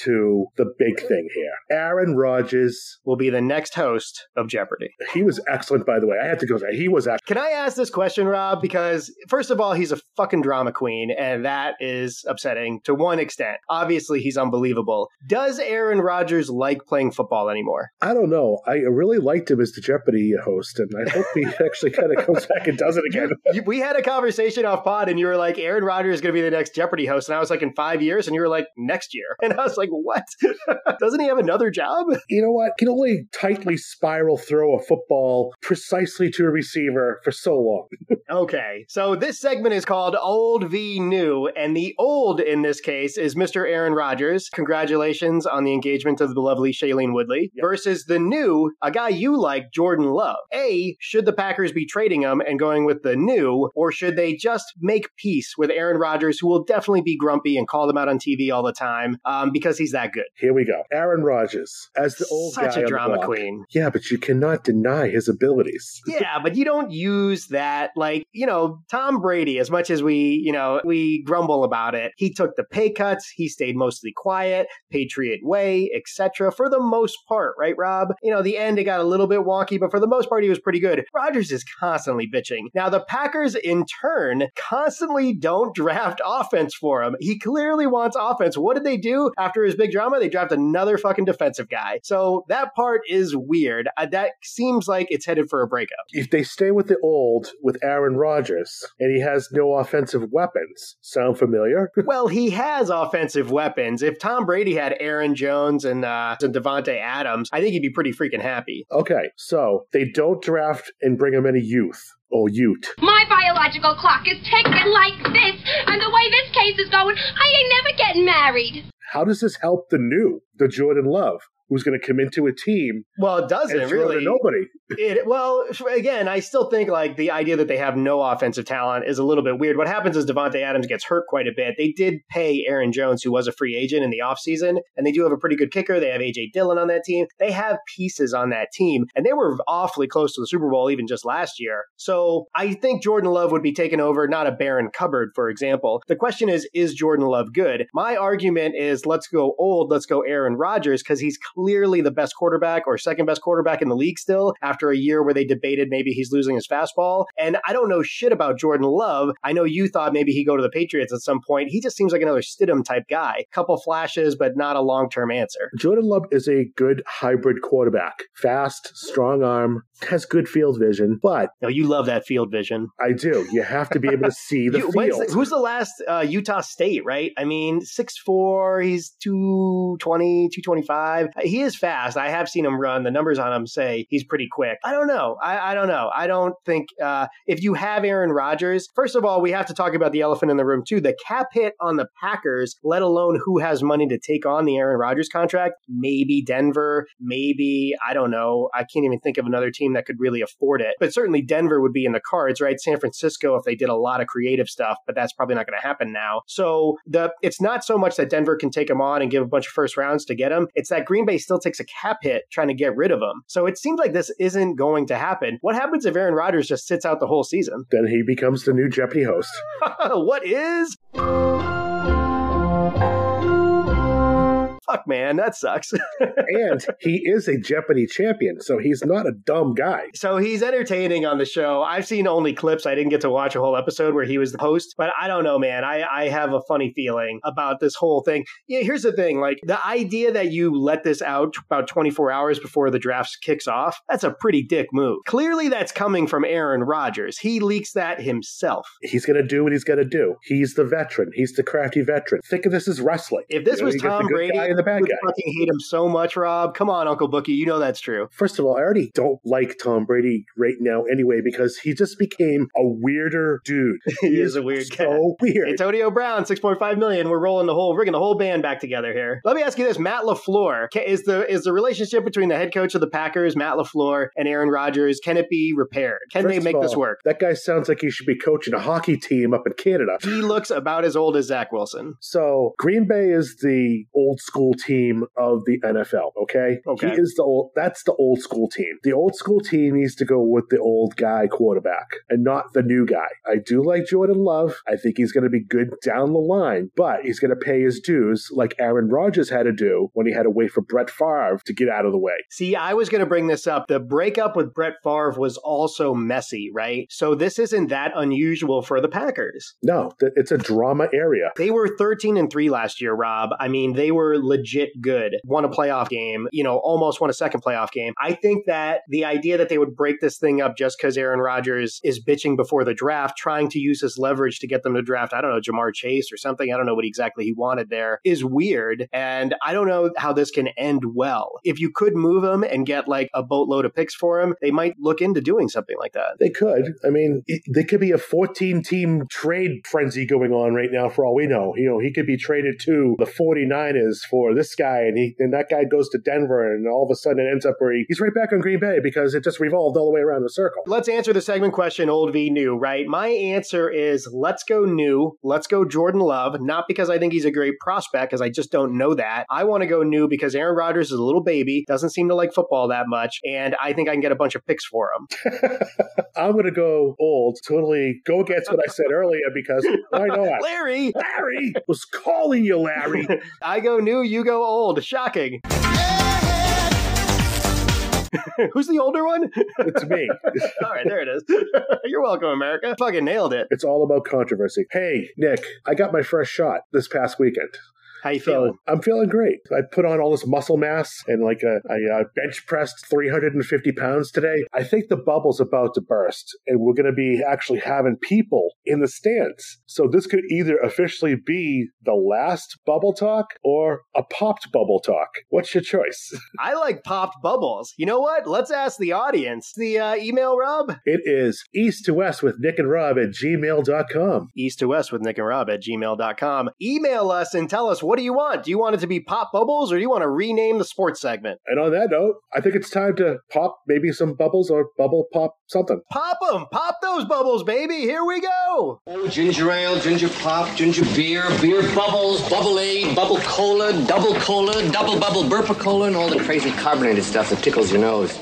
to the big thing here. Aaron Rodgers will be the next host of Jeopardy. He was excellent, by the way. I had to go say he was excellent. Can I ask this question, Rob? Because first of all, he's a fucking drama queen, and that is upsetting to one extent. Obviously, he's unbelievable. Does Aaron Rodgers like playing football anymore? I don't know. I really liked him as the Jeopardy host, and I hope he actually kind of comes back and does it again. We had a conversation off pod, and you were like, Aaron Rodgers is going to be the next Jeopardy host. And I was like, in five years? And you were like, next year. And I was like, what? Doesn't he have another job? You know what? He can only tightly spiral throw a football precisely to a receiver for so long. Okay. So this segment is called Old v. New. And the old in this case is Mister Aaron Rodgers. Congratulations on the engagement of the lovely Shailene Woodley. Yep. Versus the new, a guy you like, Jordan Love. A, should the Packers be trading him and going with the new, or should they just make peace with Aaron Rodgers, who will definitely be grumpy and call them out on T V all the time um, because he's that good? Here we go. Aaron Rodgers, as the old Such guy a on drama the block. queen. Yeah, but you cannot deny his abilities. Yeah, but you don't use that, like, you know, Tom Brady, as much as we, you know, we grumble about it, he took the pay cuts, he stayed mostly quiet, Patriot way, et cetera, for the most part, right, Rob? You know, the end, it got a little bit wonky, but for the most part, he was pretty good. Rodgers is constantly bitching. Now, the Packers, in turn, constantly don't draft offense for him. He clearly wants offense. What did they do after his big drama? They draft another fucking defensive guy. So that part is weird. Uh, that seems like it's headed for a breakup. If they stay with the old with Aaron Rodgers and he has no offensive weapons, sound familiar? Well, he has offensive weapons. If Tom Brady had Aaron Jones and, uh, and Devontae Adams, I think he'd be pretty freaking happy. Okay, so they don't draft and bring him any youth. Or Ute. My biological clock is ticking like this, and the way this case is going, I ain't never getting married. How does this help the new, the Jordan Love, who's going to come into a team? Well, it doesn't and throw really. to nobody. It, well, again, I still think like the idea that they have no offensive talent is a little bit weird. What happens is Devontae Adams gets hurt quite a bit. They did pay Aaron Jones, who was a free agent in the offseason, and they do have a pretty good kicker. They have A J Dillon on that team. They have pieces on that team, and they were awfully close to the Super Bowl even just last year. So I think Jordan Love would be taken over, not a barren cupboard, for example. The question is, is Jordan Love good? My argument is let's go old, let's go Aaron Rodgers, because he's clearly the best quarterback or second best quarterback in the league still after a year where they debated maybe he's losing his fastball. And I don't know shit about Jordan Love. I know you thought maybe he'd go to the Patriots at some point. He just seems like another Stidham type guy. Couple flashes, but not a long-term answer. Jordan Love is a good hybrid quarterback. Fast, strong arm, has good field vision, but... No, you love that field vision. I do. You have to be able to see the you, field. The, who's the last uh, Utah State, right? I mean, six foot four, he's two twenty, two twenty-five. He is fast. I have seen him run. The numbers on him say he's pretty quick. I don't know. I, I don't know. I don't think uh, if you have Aaron Rodgers, first of all, we have to talk about the elephant in the room too. The cap hit on the Packers, let alone who has money to take on the Aaron Rodgers contract. Maybe Denver, maybe, I don't know. I can't even think of another team that could really afford it. But certainly Denver would be in the cards, right? San Francisco, if they did a lot of creative stuff, but that's probably not going to happen now. So the it's not so much that Denver can take him on and give a bunch of first rounds to get him. It's that Green Bay still takes a cap hit trying to get rid of him. So it seems like this isn't going to happen. What happens if Aaron Rodgers just sits out the whole season? Then he becomes the new Jeopardy host. What is? Fuck, man, that sucks. And he is a Jeopardy champion, so he's not a dumb guy. So he's entertaining on the show. I've seen only clips. I didn't get to watch a whole episode where he was the host, but I don't know, man. I, I have a funny feeling about this whole thing. Yeah, here's the thing. Like, the idea that you let this out about twenty-four hours before the draft kicks off, that's a pretty dick move. Clearly, that's coming from Aaron Rodgers. He leaks that himself. He's going to do what he's going to do. He's the veteran. He's the crafty veteran. Think of this as wrestling. If this you know, was Tom Brady, the bad would guy. fucking hate him so much, Rob. Come on, Uncle Bookie. You know that's true. First of all, I already don't like Tom Brady right now anyway because he just became a weirder dude. he, he is a weird guy. So weird. Antonio Brown, six point five million. We're rolling the whole, rigging the whole band back together here. Let me ask you this: Matt LaFleur, is the is the relationship between the head coach of the Packers, Matt LaFleur, and Aaron Rodgers, can it be repaired? Can First they make all, this work? That guy sounds like he should be coaching a hockey team up in Canada. He looks about as old as Zach Wilson. So Green Bay is the old school school team of the N F L, okay? Okay. He is the old, that's the old school team. The old school team needs to go with the old guy quarterback and not the new guy. I do like Jordan Love. I think he's going to be good down the line, but he's going to pay his dues like Aaron Rodgers had to do when he had to wait for Brett Favre to get out of the way. See, I was going to bring this up. The breakup with Brett Favre was also messy, right? So this isn't that unusual for the Packers. No, it's a drama area. They were thirteen and three last year, Rob. I mean, they were legit good. Won a playoff game, you know, almost won a second playoff game. I think that the idea that they would break this thing up just because Aaron Rodgers is bitching before the draft, trying to use his leverage to get them to draft, I don't know, Jamar Chase or something. I don't know what exactly he wanted there, is weird. And I don't know how this can end well. If you could move him and get like a boatload of picks for him, they might look into doing something like that. They could. I mean, it, there could be a fourteen-team trade frenzy going on right now for all we know. You know, he could be traded to the forty-niners for this guy, and he and that guy goes to Denver, and all of a sudden it ends up where he, he's right back on Green Bay because it just revolved all the way around the circle. Let's answer the segment question, old v new, right? My answer is let's go new. Let's go Jordan Love, not because I think he's a great prospect, because I just don't know that. I want to go new because Aaron Rodgers is a little baby, doesn't seem to like football that much, and I think I can get a bunch of picks for him. I'm going to go old, totally go against what I said earlier because why not? Larry! Larry! Was calling you, Larry. I go new, you go old. Shocking. Who's the older one? It's me. All right, there it is. You're welcome, America. Fucking nailed it. It's all about controversy. Hey, Nick, I got my first shot this past weekend. How you so feeling? I'm feeling great. I put on all this muscle mass and like a, I uh, bench pressed three hundred fifty pounds today. I think the bubble's about to burst and we're going to be actually having people in the stands. So this could either officially be the last bubble talk or a popped bubble talk. What's your choice? I like popped bubbles. You know what? Let's ask the audience. The uh, email, Rob? It is east to west with Nick and Rob at gmail dot com. East to west with Nick and Rob at gmail dot com. Email us and tell us, what do you want? Do you want it to be pop bubbles or do you want to rename the sports segment? And on that note, I think it's time to pop maybe some bubbles or bubble pop something. Pop them! Pop those bubbles, baby! Here we go! Oh, ginger ale, ginger pop, ginger beer, beer bubbles, bubble aid, bubble cola, double cola, double bubble burpa-cola, and all the crazy carbonated stuff that tickles your nose.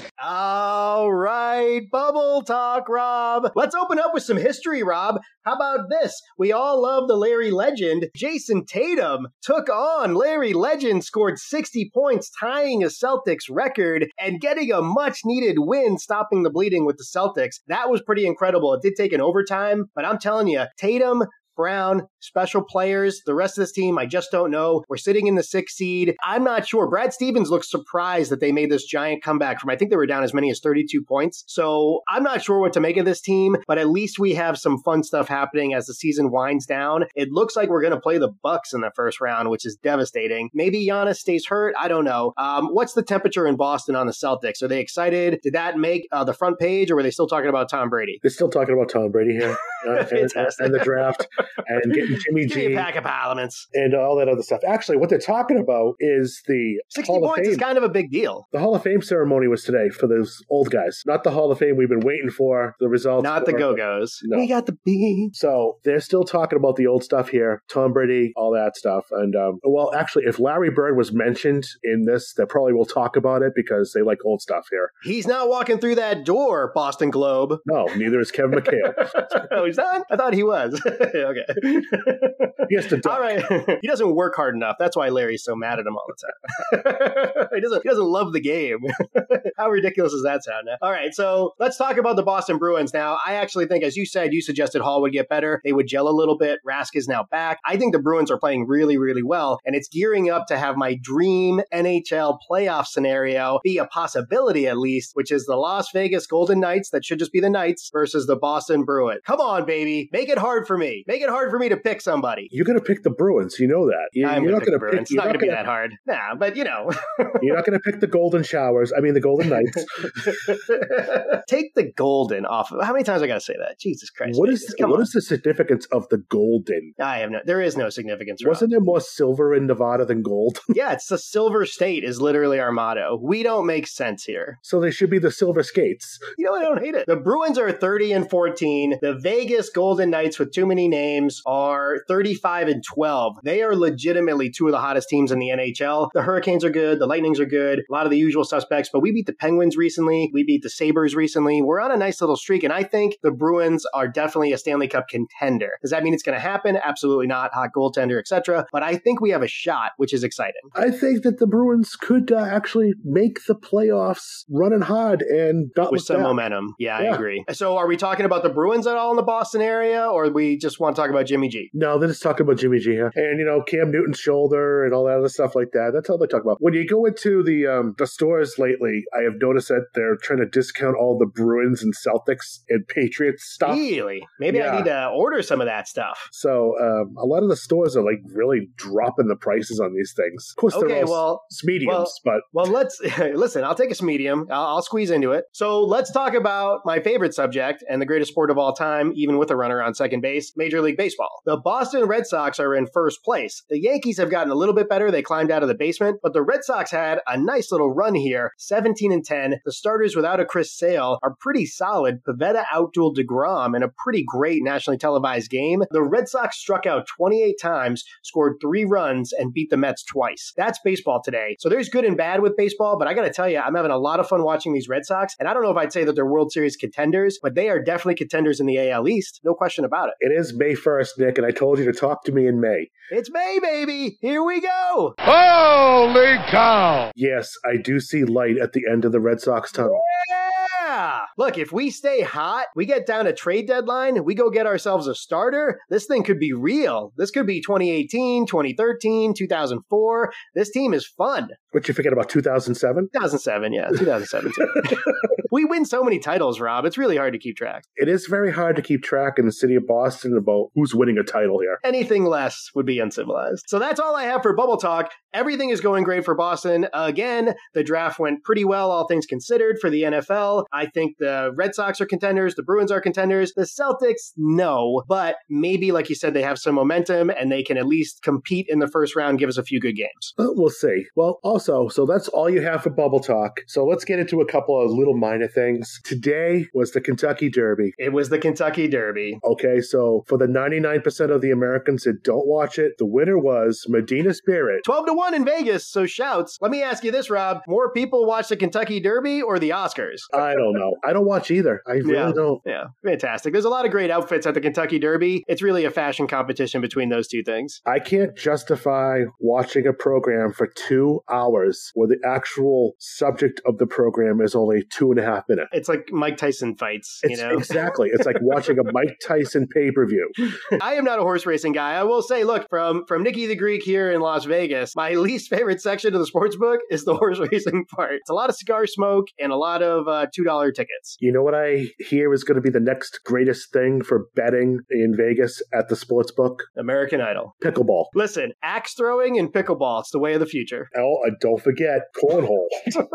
All right, bubble talk, Rob. Let's open up with some history, Rob. How about this? We all love the Larry Legend. Jason Tatum took on Larry Legend, scored sixty points, tying a Celtics record and getting a much-needed win, stopping the bleeding with the Celtics. That was pretty incredible. It did take an overtime, but I'm telling you, Tatum, Brown, special players, the rest of this team, I just don't know. We're sitting in the sixth seed. I'm not sure. Brad Stevens looks surprised that they made this giant comeback from, I think they were down as many as thirty-two points. So I'm not sure what to make of this team, but at least we have some fun stuff happening as the season winds down. It looks like we're going to play the Bucks in the first round, which is devastating. Maybe Giannis stays hurt. I don't know. Um, what's the temperature in Boston on the Celtics? Are they excited? Did that make uh, the front page, or were they still talking about Tom Brady? They're still talking about Tom Brady here uh, and, and the draft. And getting Jimmy Give G. me a pack of parliaments. And all that other stuff. Actually, what they're talking about is the sixty Hall points of Fame. Is kind of a big deal. The Hall of Fame ceremony was today for those old guys. Not the Hall of Fame we've been waiting for, the results. Not for, the Go-Go's. No. We got the beat. So they're still talking about the old stuff here. Tom Brady, all that stuff. And, um, well, actually, if Larry Bird was mentioned in this, they probably will talk about it because they like old stuff here. He's not walking through that door, Boston Globe. No, neither is Kevin McHale. Oh, he's not? I thought he was. Okay. He has to duck. All right. He doesn't work hard enough. That's why Larry's so mad at him all the time. he doesn't he doesn't love the game. How ridiculous does that sound? All right. So let's talk about the Boston Bruins now. I actually think, as you said, you suggested Hall would get better. They would gel a little bit. Rask is now back. I think the Bruins are playing really, really well. And it's gearing up to have my dream N H L playoff scenario be a possibility, at least, which is the Las Vegas Golden Knights, that should just be the Knights, versus the Boston Bruins. Come on, baby. Make it hard for me. Make it hard for me to pick somebody. You're going to pick the Bruins. You know that. You're, I'm you're going not to pick gonna the Bruins. pick, It's not going to be gonna, that hard. Nah, but you know. You're not going to pick the Golden Showers. I mean, the Golden Knights. Take the golden off. How many times I got to say that? Jesus Christ. What is what is the significance of the golden? I have no. There is no significance. Rob. Wasn't there more silver in Nevada than gold? Yeah, it's the Silver State is literally our motto. We don't make sense here. So they should be the Silver Skates. You know, I don't hate it. The Bruins are thirty and fourteen. The Vegas Golden Knights, with too many names, games are thirty-five and twelve. They are legitimately two of the hottest teams in the N H L. The Hurricanes are good. The Lightnings are good. A lot of the usual suspects, but we beat the Penguins recently. We beat the Sabres recently. We're on a nice little streak, and I think the Bruins are definitely a Stanley Cup contender. Does that mean it's going to happen? Absolutely not. Hot goaltender, et cetera. But I think we have a shot, which is exciting. I think that the Bruins could uh, actually make the playoffs running hard and not with some that. momentum. Yeah, Yeah. I agree. So are we talking about the Bruins at all in the Boston area, or we just want to talk about Jimmy G? No, they're just talking about Jimmy G here. And, you know, Cam Newton's shoulder and all that other stuff like that. That's all they talk about. When you go into the um, the stores lately, I have noticed that they're trying to discount all the Bruins and Celtics and Patriots stuff. Really? Maybe Yeah. I need to order some of that stuff. So um, a lot of the stores are like really dropping the prices on these things. Of course, Okay, they're all well, s- mediums, well, but Well, let's listen. I'll take a medium. I'll, I'll squeeze into it. So let's talk about my favorite subject and the greatest sport of all time, even with a runner on second base, Major League Baseball. The Boston Red Sox are in first place. The Yankees have gotten a little bit better. They climbed out of the basement, but the Red Sox had a nice little run here, seventeen and ten. The starters without a Chris Sale are pretty solid. Pivetta outdueled DeGrom in a pretty great nationally televised game. The Red Sox struck out twenty-eight times, scored three runs, and beat the Mets twice. That's baseball today. So there's good and bad with baseball, but I got to tell you, I'm having a lot of fun watching these Red Sox. And I don't know if I'd say that they're World Series contenders, but they are definitely contenders in the A L East. No question about it. it is May first, Nick, and I told you to talk to me in May. It's May, baby. Here we go. Holy cow! Yes, I do see light at the end of the Red Sox tunnel. Yeah. Look, if we stay hot, we get down to trade deadline, we go get ourselves a starter. This thing could be real. This could be twenty eighteen, twenty thirteen, two thousand four. This team is fun. But you forget about two thousand seven? two thousand seven, yeah, two thousand seven. We win so many titles, Rob. It's really hard to keep track. It is very hard to keep track in the city of Boston about who's winning a title here. Anything less would be uncivilized. So that's all I have for Bubble Talk. Everything is going great for Boston. Again, the draft went pretty well, all things considered, for the N F L. I think the Red Sox are contenders. The Bruins are contenders. The Celtics, no. But maybe, like you said, they have some momentum and they can at least compete in the first round, give us a few good games. Uh, we'll see. Well, also, so that's all you have for Bubble Talk. So let's get into a couple of little minor things. Today was the Kentucky Derby. It was the Kentucky Derby. Okay, so for the ninety-nine percent of the Americans that don't watch it, the winner was Medina Spirit. twelve to one in Vegas, so shouts. Let me ask you this, Rob. More people watch the Kentucky Derby or the Oscars? I don't know. I don't watch either. I really yeah. don't. Yeah, fantastic. There's a lot of great outfits at the Kentucky Derby. It's really a fashion competition between those two things. I can't justify watching a program for two hours where the actual subject of the program is only two and a half minutes. It's like Mike Tyson fights, It's, you know? Exactly. It's like watching a Mike Tyson pay-per-view. I am not a horse racing guy. I will say, look, from, from Nicky the Greek here in Las Vegas, my least favorite section of the sports book is the horse racing part. It's a lot of cigar smoke and a lot of uh, two dollar tickets. You know what I hear is going to be the next greatest thing for betting in Vegas at the sports book? American Idol. Pickleball. Listen, axe throwing and pickleball. It's the way of the future. Oh, and don't forget cornhole.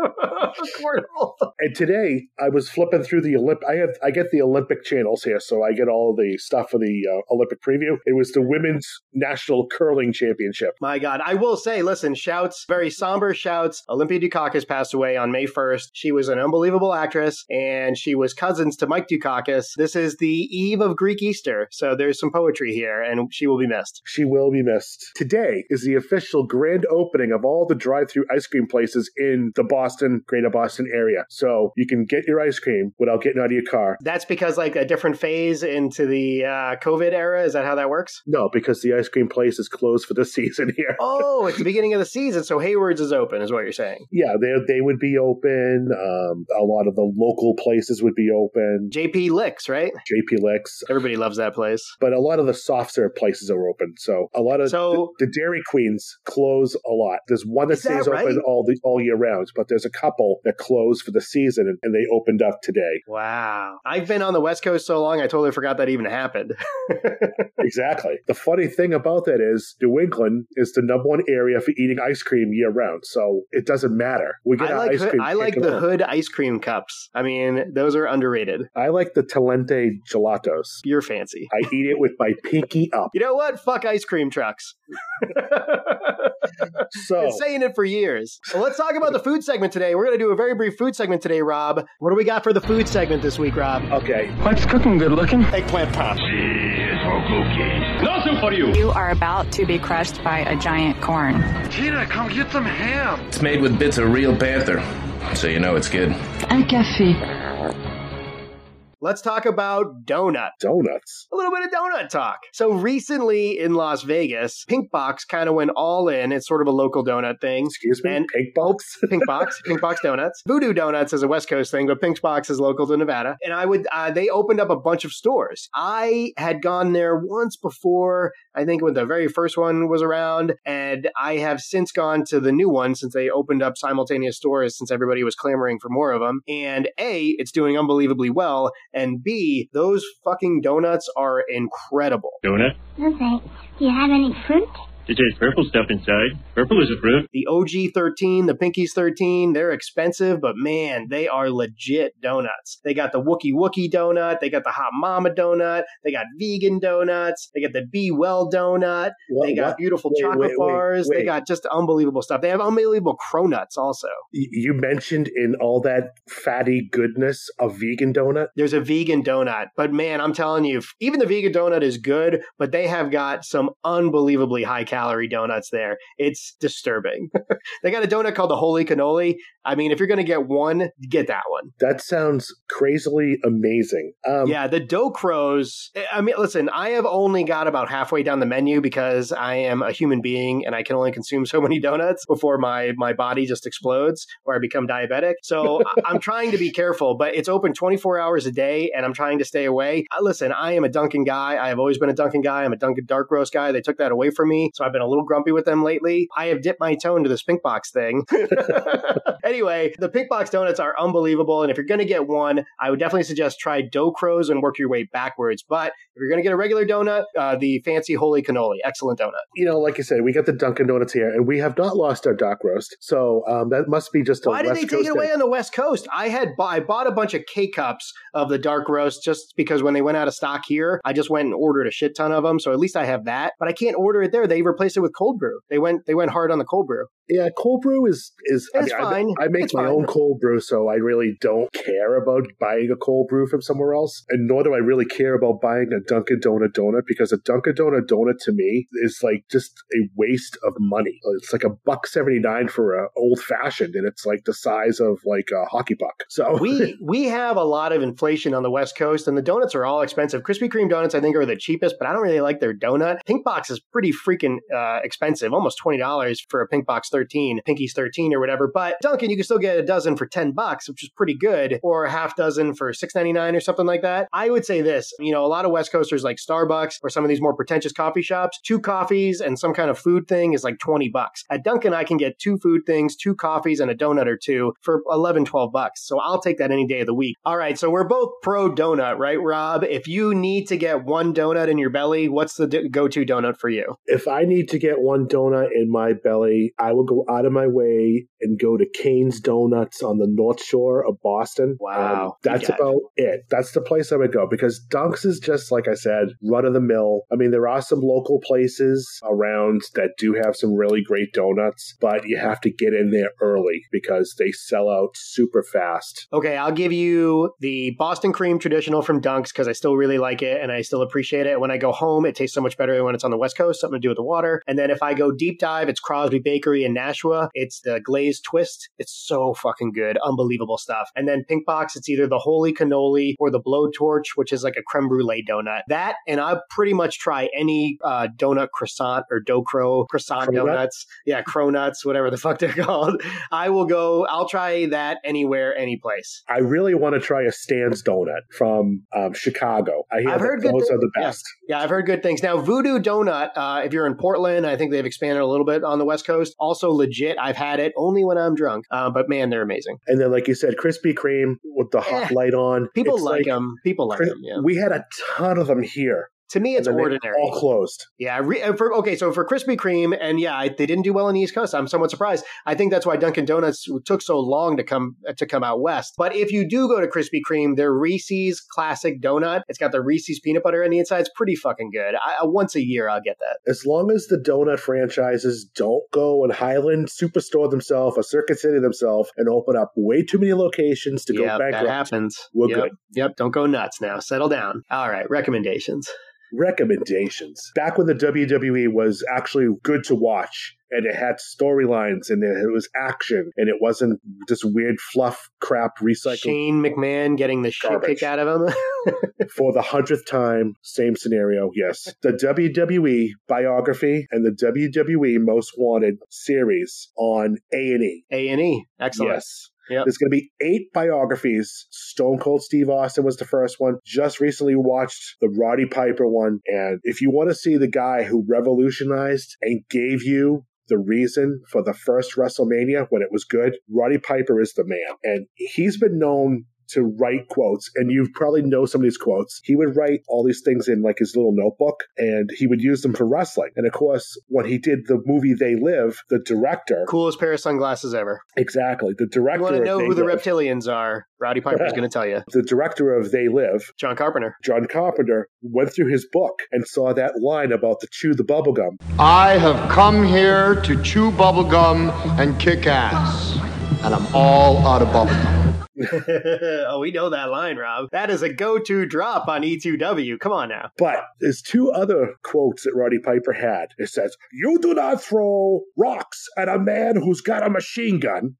Cornhole. And today I was flipping through the Olymp. I have I get the Olympic channels here, so I get all the stuff for the uh, Olympic preview. It was the Women's National Curling Championship. My God, I will say, listen, shouts, very somber shouts. Olympia Dukakis passed away on May first. She was an unbelievable actress, and she was cousins to Mike Dukakis. This is the eve of Greek Easter, so there's some poetry here, and she will be missed. She will be missed. Today is the official grand opening of all the drive-through ice cream places in the Boston, Greater Boston area. So you can get your ice cream without getting out of your car. That's because, like, a different phase into the uh, COVID era? Is that how that works? No, because the ice cream place is closed for the season here. Oh, it's the beginning of the season, so Hayward's is open, is what you're saying. Yeah, they they would be open. Um, a lot of the local places would be open. J P Licks, right? J P Licks. Everybody loves that place. But a lot of the soft serve places are open. So a lot of so, the, the Dairy Queens close a lot. There's one that stays that right? open all the all year round, but there's a couple that close for the season, and, and they opened up today. Wow. I've been on the West Coast so long, I totally forgot that even happened. Exactly. The funny thing about that is New England is the number one area for eating ice cream year round. So it doesn't matter. We get I our like, ice hood, cream. I like the on. Hood ice cream cups. I mean, those are underrated. I like the Talente gelatos. You're fancy. I eat it with my pinky up. You know what? Fuck ice cream trucks. So, been saying it for years. Well, let's talk about the food segment today. We're going to do a very brief food segment today, Rob. What do we got for the food segment this week, Rob? Okay. What's cooking good looking? Eggplant pop. She is more cocaine. Nothing for you. You are about to be crushed by a giant corn. Tina, come get some ham. It's made with bits of real panther, so you know it's good. Un café. Let's talk about donuts. Donuts. A little bit of donut talk. So recently in Las Vegas, Pink Box kind of went all in. It's sort of a local donut thing. Excuse me? And Pink Box? Pink Box. Pink Box Donuts. Voodoo Donuts is a West Coast thing, but Pink Box is local to Nevada. And I would, uh, they opened up a bunch of stores. I had gone there once before, I think when the very first one was around, and I have since gone to the new one since they opened up simultaneous stores since everybody was clamoring for more of them. And A, it's doing unbelievably well. And B, those fucking donuts are incredible. Donut? No thanks. Do you have any fruit? It has purple stuff inside. Purple is a fruit. The O G thirteen, the Pinkies thirteen, they're expensive, but man, they are legit donuts. They got the Wookie Wookie donut. They got the Hot Mama donut. They got vegan donuts. They got the Be Well donut. What, they got what? beautiful wait, chocolate wait, bars. Wait, wait. They got just unbelievable stuff. They have unbelievable cronuts also. You mentioned in all that fatty goodness a vegan donut? There's a vegan donut, but man, I'm telling you, even the vegan donut is good, but they have got some unbelievably high calorie donuts there. It's disturbing. They got a donut called the Holy Cannoli. I mean, if you're going to get one, get that one. That sounds crazily amazing. Um, yeah, the Dough Crows. I mean, listen, I have only got about halfway down the menu because I am a human being and I can only consume so many donuts before my, my body just explodes or I become diabetic. So I'm trying to be careful, but it's open twenty-four hours a day and I'm trying to stay away. Listen, I am a Dunkin' guy. I have always been a Dunkin' guy. I'm a Dunkin' Dark Roast guy. They took that away from me. So I've been a little grumpy with them lately. I have dipped my toe into this Pink Box thing. Anyway, the Pink Box donuts are unbelievable. And if you're going to get one, I would definitely suggest try Dough Crows and work your way backwards. But if you're going to get a regular donut, uh, the fancy Holy Cannoli, excellent donut. You know, like I said, we got the Dunkin' Donuts here, and we have not lost our Dark Roast. So um, that must be just a Why did West they take Coast it away thing. on the West Coast? I had I bought a bunch of K-Cups of the Dark Roast just because when they went out of stock here, I just went and ordered a shit ton of them. So at least I have that. But I can't order it there. They replaced it with cold brew. They went they went hard on the cold brew. Yeah, cold brew is is. I, mean, fine. I, I make It's my fine. own cold brew, so I really don't care about buying a cold brew from somewhere else, and nor do I really care about buying a Dunkin' Donut donut because a Dunkin' Donut donut to me is like just a waste of money. It's like a buck seventy nine for a old fashioned, and it's like the size of like a hockey puck. So we we have a lot of inflation on the West Coast, and the donuts are all expensive. Krispy Kreme donuts, I think, are the cheapest, but I don't really like their donut. Pink Box is pretty freaking uh, expensive, almost twenty dollars for a Pink Box thirteen, Pinkies thirteen or whatever. But Dunkin', you can still get a dozen for ten bucks, which is pretty good, or a half dozen for six ninety-nine or something like that. I would say this, you know, a lot of West Coasters like Starbucks or some of these more pretentious coffee shops, two coffees and some kind of food thing is like twenty bucks. At Dunkin', I can get two food things, two coffees, and a donut or two for eleven, twelve bucks. So I'll take that any day of the week. All right, so we're both pro donut, right, Rob? If you need to get one donut in your belly, what's the d- go-to donut for you? if I need to get one donut in my belly, I will go out of my way and go to Cane's Donuts on the North Shore of Boston. Wow. Um, that's about it. That's the place I would go because Dunk's is just, like I said, run of the mill. I mean, there are some local places around that do have some really great donuts, but you have to get in there early because they sell out super fast. Okay, I'll give you the Boston Cream Traditional from Dunk's because I still really like it and I still appreciate it. When I go home, it tastes so much better when it's on the West Coast, something to do with the water. And then if I go deep dive, it's Crosby Bakery in Nashua. It's the glazed twist. It's so fucking good. Unbelievable stuff. And then Pink Box, it's either the Holy Cannoli or the Blowtorch, which is like a creme brulee donut. That, and I'll pretty much try any uh, donut croissant or dough crow croissant Cronut? donuts. Yeah, cronuts, whatever the fuck they're called. I will go, I'll try that anywhere, any place. I really want to try a Stan's donut from um, Chicago. I hear I've that heard good those things. are the best. Yeah. yeah, I've heard good things. Now, Voodoo Donut, uh, if you're in Portland, I think they've expanded a little bit on the West Coast. Also legit. I've had it only when I'm drunk. Uh, but man, they're amazing. And then, like you said, Krispy Kreme with the hot Eh, light on. People It's like them. People like them, yeah. We had a ton of them here. To me, it's and then they ordinary. all closed. Yeah. Re- for, okay, so for Krispy Kreme, and yeah, I, they didn't do well on the East Coast. I'm somewhat surprised. I think that's why Dunkin' Donuts took so long to come to come out west. But if you do go to Krispy Kreme, their Reese's Classic Donut, it's got the Reese's peanut butter on the inside. It's pretty fucking good. I, once a year, I'll get that. As long as the donut franchises don't go and Highland Superstore themselves or Circuit City themselves and open up way too many locations to Yeah, go bankrupt, that happens. we're yep. good. Yep. Don't go nuts now. Settle down. All right. Recommendations. Recommendations. Back when the W W E was actually good to watch, and it had storylines, and it was action, and it wasn't just weird fluff crap recycled. Shane McMahon getting the shit kicked out of him. For the hundredth time, same scenario, yes. The W W E biography and the W W E Most Wanted series on A and E. A and E, excellent. Yes. Yep. There's going to be eight biographies. Stone Cold Steve Austin was the first one. Just recently watched the Roddy Piper one. And if you want to see the guy who revolutionized and gave you the reason for the first WrestleMania when it was good, Roddy Piper is the man. And he's been known to write quotes, and you probably know some of these quotes. He would write all these things in like his little notebook, and he would use them for wrestling. And of course, when he did the movie They Live, the director... Coolest pair of sunglasses ever. Exactly. The director You want to know of who They the Live, reptilians are? Roddy Piper's going to tell you. The director of They Live, John Carpenter. John Carpenter, went through his book and saw that line about the chew the bubblegum. I have come here to chew bubblegum and kick ass, and I'm all out of bubblegum. Oh, we know that line, Rob. That is a go-to drop on E two W. Come on now. But there's two other quotes that Roddy Piper had. It says, "You do not throw rocks at a man who's got a machine gun."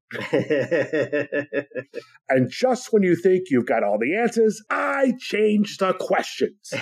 And just when you think you've got all the answers, I change the questions.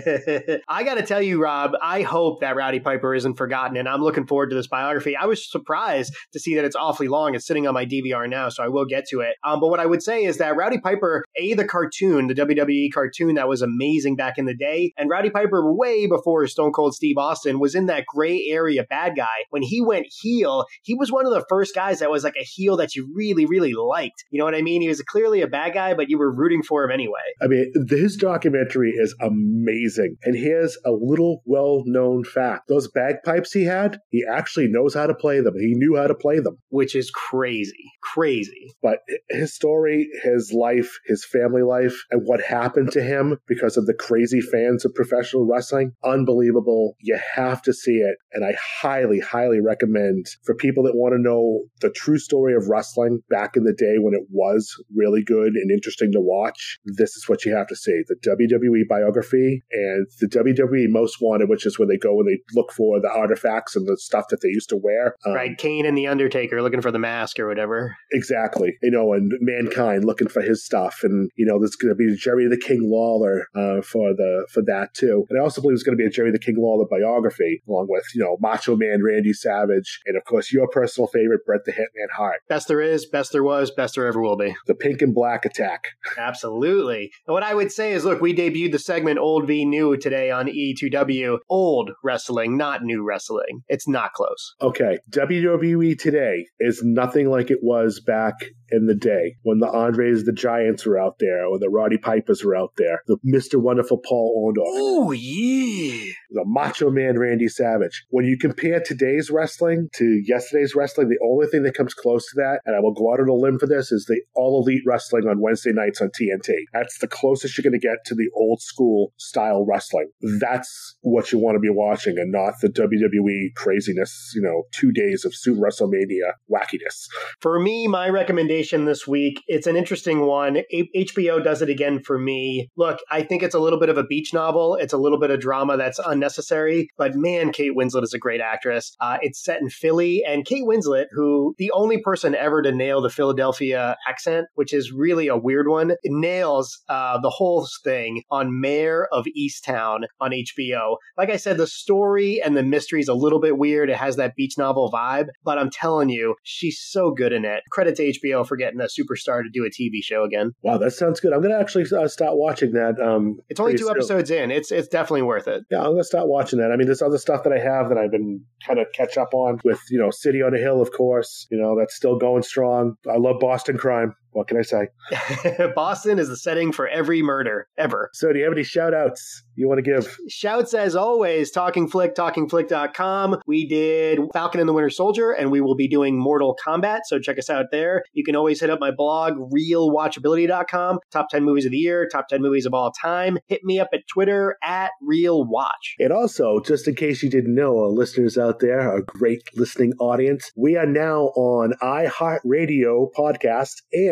I got to tell you, Rob, I hope that Roddy Piper isn't forgotten, and I'm looking forward to this biography. I was surprised to see that it's awfully long. It's sitting on my D V R now, so I will get to it. Um, but what I would say is that Roddy Piper, A, the cartoon, the W W E cartoon that was amazing back in the day, and Roddy Piper, way before Stone Cold Steve Austin, was in that gray area bad guy. When he went heel, he was one of the first guys that was like a heel that you really, really liked. You know what I mean? He was clearly a bad guy, but you were rooting for him anyway. I mean, his documentary is amazing. And here's a little well-known fact. Those bagpipes he had, he actually knows how to play them. He knew how to play them. Which is crazy. Crazy. But his story, his life, his family life, and what happened to him because of the crazy fans of professional wrestling, unbelievable. You have to see it. And I highly, highly recommend for people that want to know the true story of wrestling back in the day when it was really good and interesting to watch, this is what you have to see. The W W E biography and the W W E Most Wanted, which is when they go and they look for the artifacts and the stuff that they used to wear. Um, right, Kane and The Undertaker looking for the mask or whatever. Exactly. You know, and Mankind looking for his stuff. And, you know, there's going to be Jerry the King Lawler uh, for the for that, too. And I also believe there's going to be a Jerry the King Lawler biography, along with, you know, Macho Man Randy Savage, and, of course, your personal favorite, Bret the Hitman Hart. Best there is, best there was, best there ever will be. The Pink and Black Attack. Absolutely. And what I would say is, look, we debuted the segment Old v New today on E two W. Old wrestling, not new wrestling. It's not close. Okay. W W E today is nothing like it was back in the day when the Andres the Giants were out there, or the Roddy Pipers were out there, the Mister Wonderful Paul Orndorff. Oh, yeah. The Macho Man Randy Savage. When you compare today's wrestling to yesterday's wrestling, the only thing that comes close to that, and I will go out on a limb for this, is the All Elite Wrestling on Wednesday nights on T N T. That's the closest you're going to get to the old school style wrestling. That's what you want to be watching, and not the W W E craziness, you know, two days of Super WrestleMania wackiness. For me, my recommendation this week, it's an interesting one. H B O does it again for me. Look, I think it's a little bit of a beach novel. It's a little bit of drama that's unnecessary, but man, Kate Winslet is a great actress. Uh, it's set in Philly, and Kate Winslet, who the only person ever to nail the Philadelphia accent, which is really a weird one, nails uh, the whole thing on Mayor of Easttown on H B O. Like I said, the story and the mystery is a little bit weird. It has that beach novel vibe, but I'm telling you, she's so good in it. Credit to H B O for getting a superstar to do a T V show again. Wow, that sounds good. I'm going to actually uh, start watching that. Um, it's only two soon. episodes in. It's it's definitely worth it. Yeah, I'm going to start watching that. I mean, there's other stuff that I have that I've been kind of catch up on with, you know, City on a Hill, of course. You know, that's still going strong. I love Boston Crime. What can I say? Boston is the setting for every murder ever. So do you have any shout outs you want to give? Shouts, as always, Talking Flick, talking flick dot com. We did Falcon and the Winter Soldier, and we will be doing Mortal Kombat, so check us out there. You can always hit up my blog, real watchability dot com. Top ten movies of the year, top ten movies of all time. Hit me up at Twitter, at RealWatch. And also, just in case you didn't know, our listeners out there, our great listening audience, we are now on iHeartRadio podcast and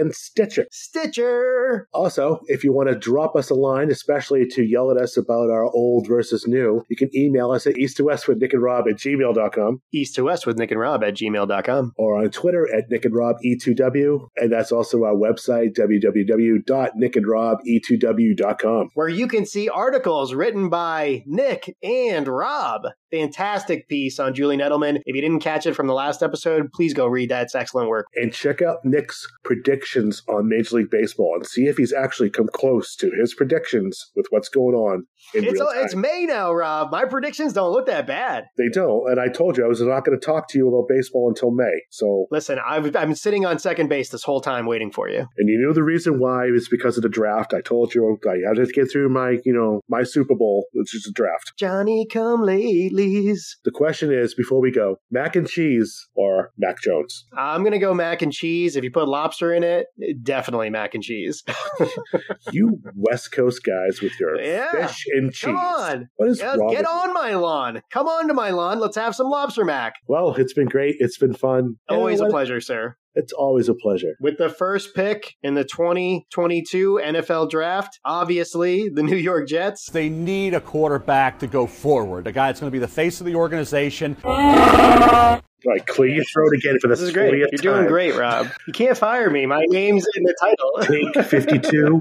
and Stitcher. Stitcher! Also, if you want to drop us a line, especially to yell at us about our old versus new, you can email us at east to west with Nick and Rob at gmail dot com. East to West with Nick and Rob at gmail dot com. Or on Twitter at Nick and Rob E two W. And that's also our website, w w w dot nick and rob e two w dot com. Where you can see articles written by Nick and Rob. Fantastic piece on Julian Edelman. If you didn't catch it from the last episode, please go read that. It's excellent work. And check out Nick's predictions on Major League Baseball and see if he's actually come close to his predictions with what's going on in it's, real time. It's May now, Rob. My predictions don't look that bad. They don't. And I told you I was not going to talk to you about baseball until May. So listen, I've, I've been sitting on second base this whole time waiting for you. And you knew the reason why is because of the draft. I told you I had to get through my, you know, my Super Bowl, which is a draft. Johnny come latelys. The question is, before we go, mac and cheese or Mac Jones? I'm going to go mac and cheese. If you put lobster in it, definitely mac and cheese. You West Coast guys with your yeah. fish and cheese. Come on. What is yeah, wrong Get with on you? my lawn. Come on to my lawn. Let's have some lobster mac. Well, it's been great. It's been fun. Always and a pleasure, sir. It's always a pleasure. With the first pick in the twenty twenty-two N F L Draft, obviously, the New York Jets. They need a quarterback to go forward, a guy that's going to be the face of the organization. All right, clear your throat again for the This is great. You're time. doing great, Rob. You can't fire me. My name's in the title. Take fifty-two.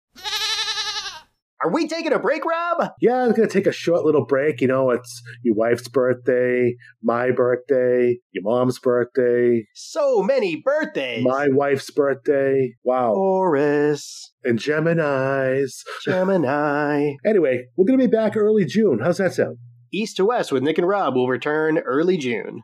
Are we taking a break, Rob? Yeah, I'm going to take a short little break. You know, it's your wife's birthday, my birthday, your mom's birthday. So many birthdays. My wife's birthday. Wow. Taurus. And Gemini's. Gemini. Anyway, we're going to be back early June. How's that sound? East to West with Nick and Rob will return early June.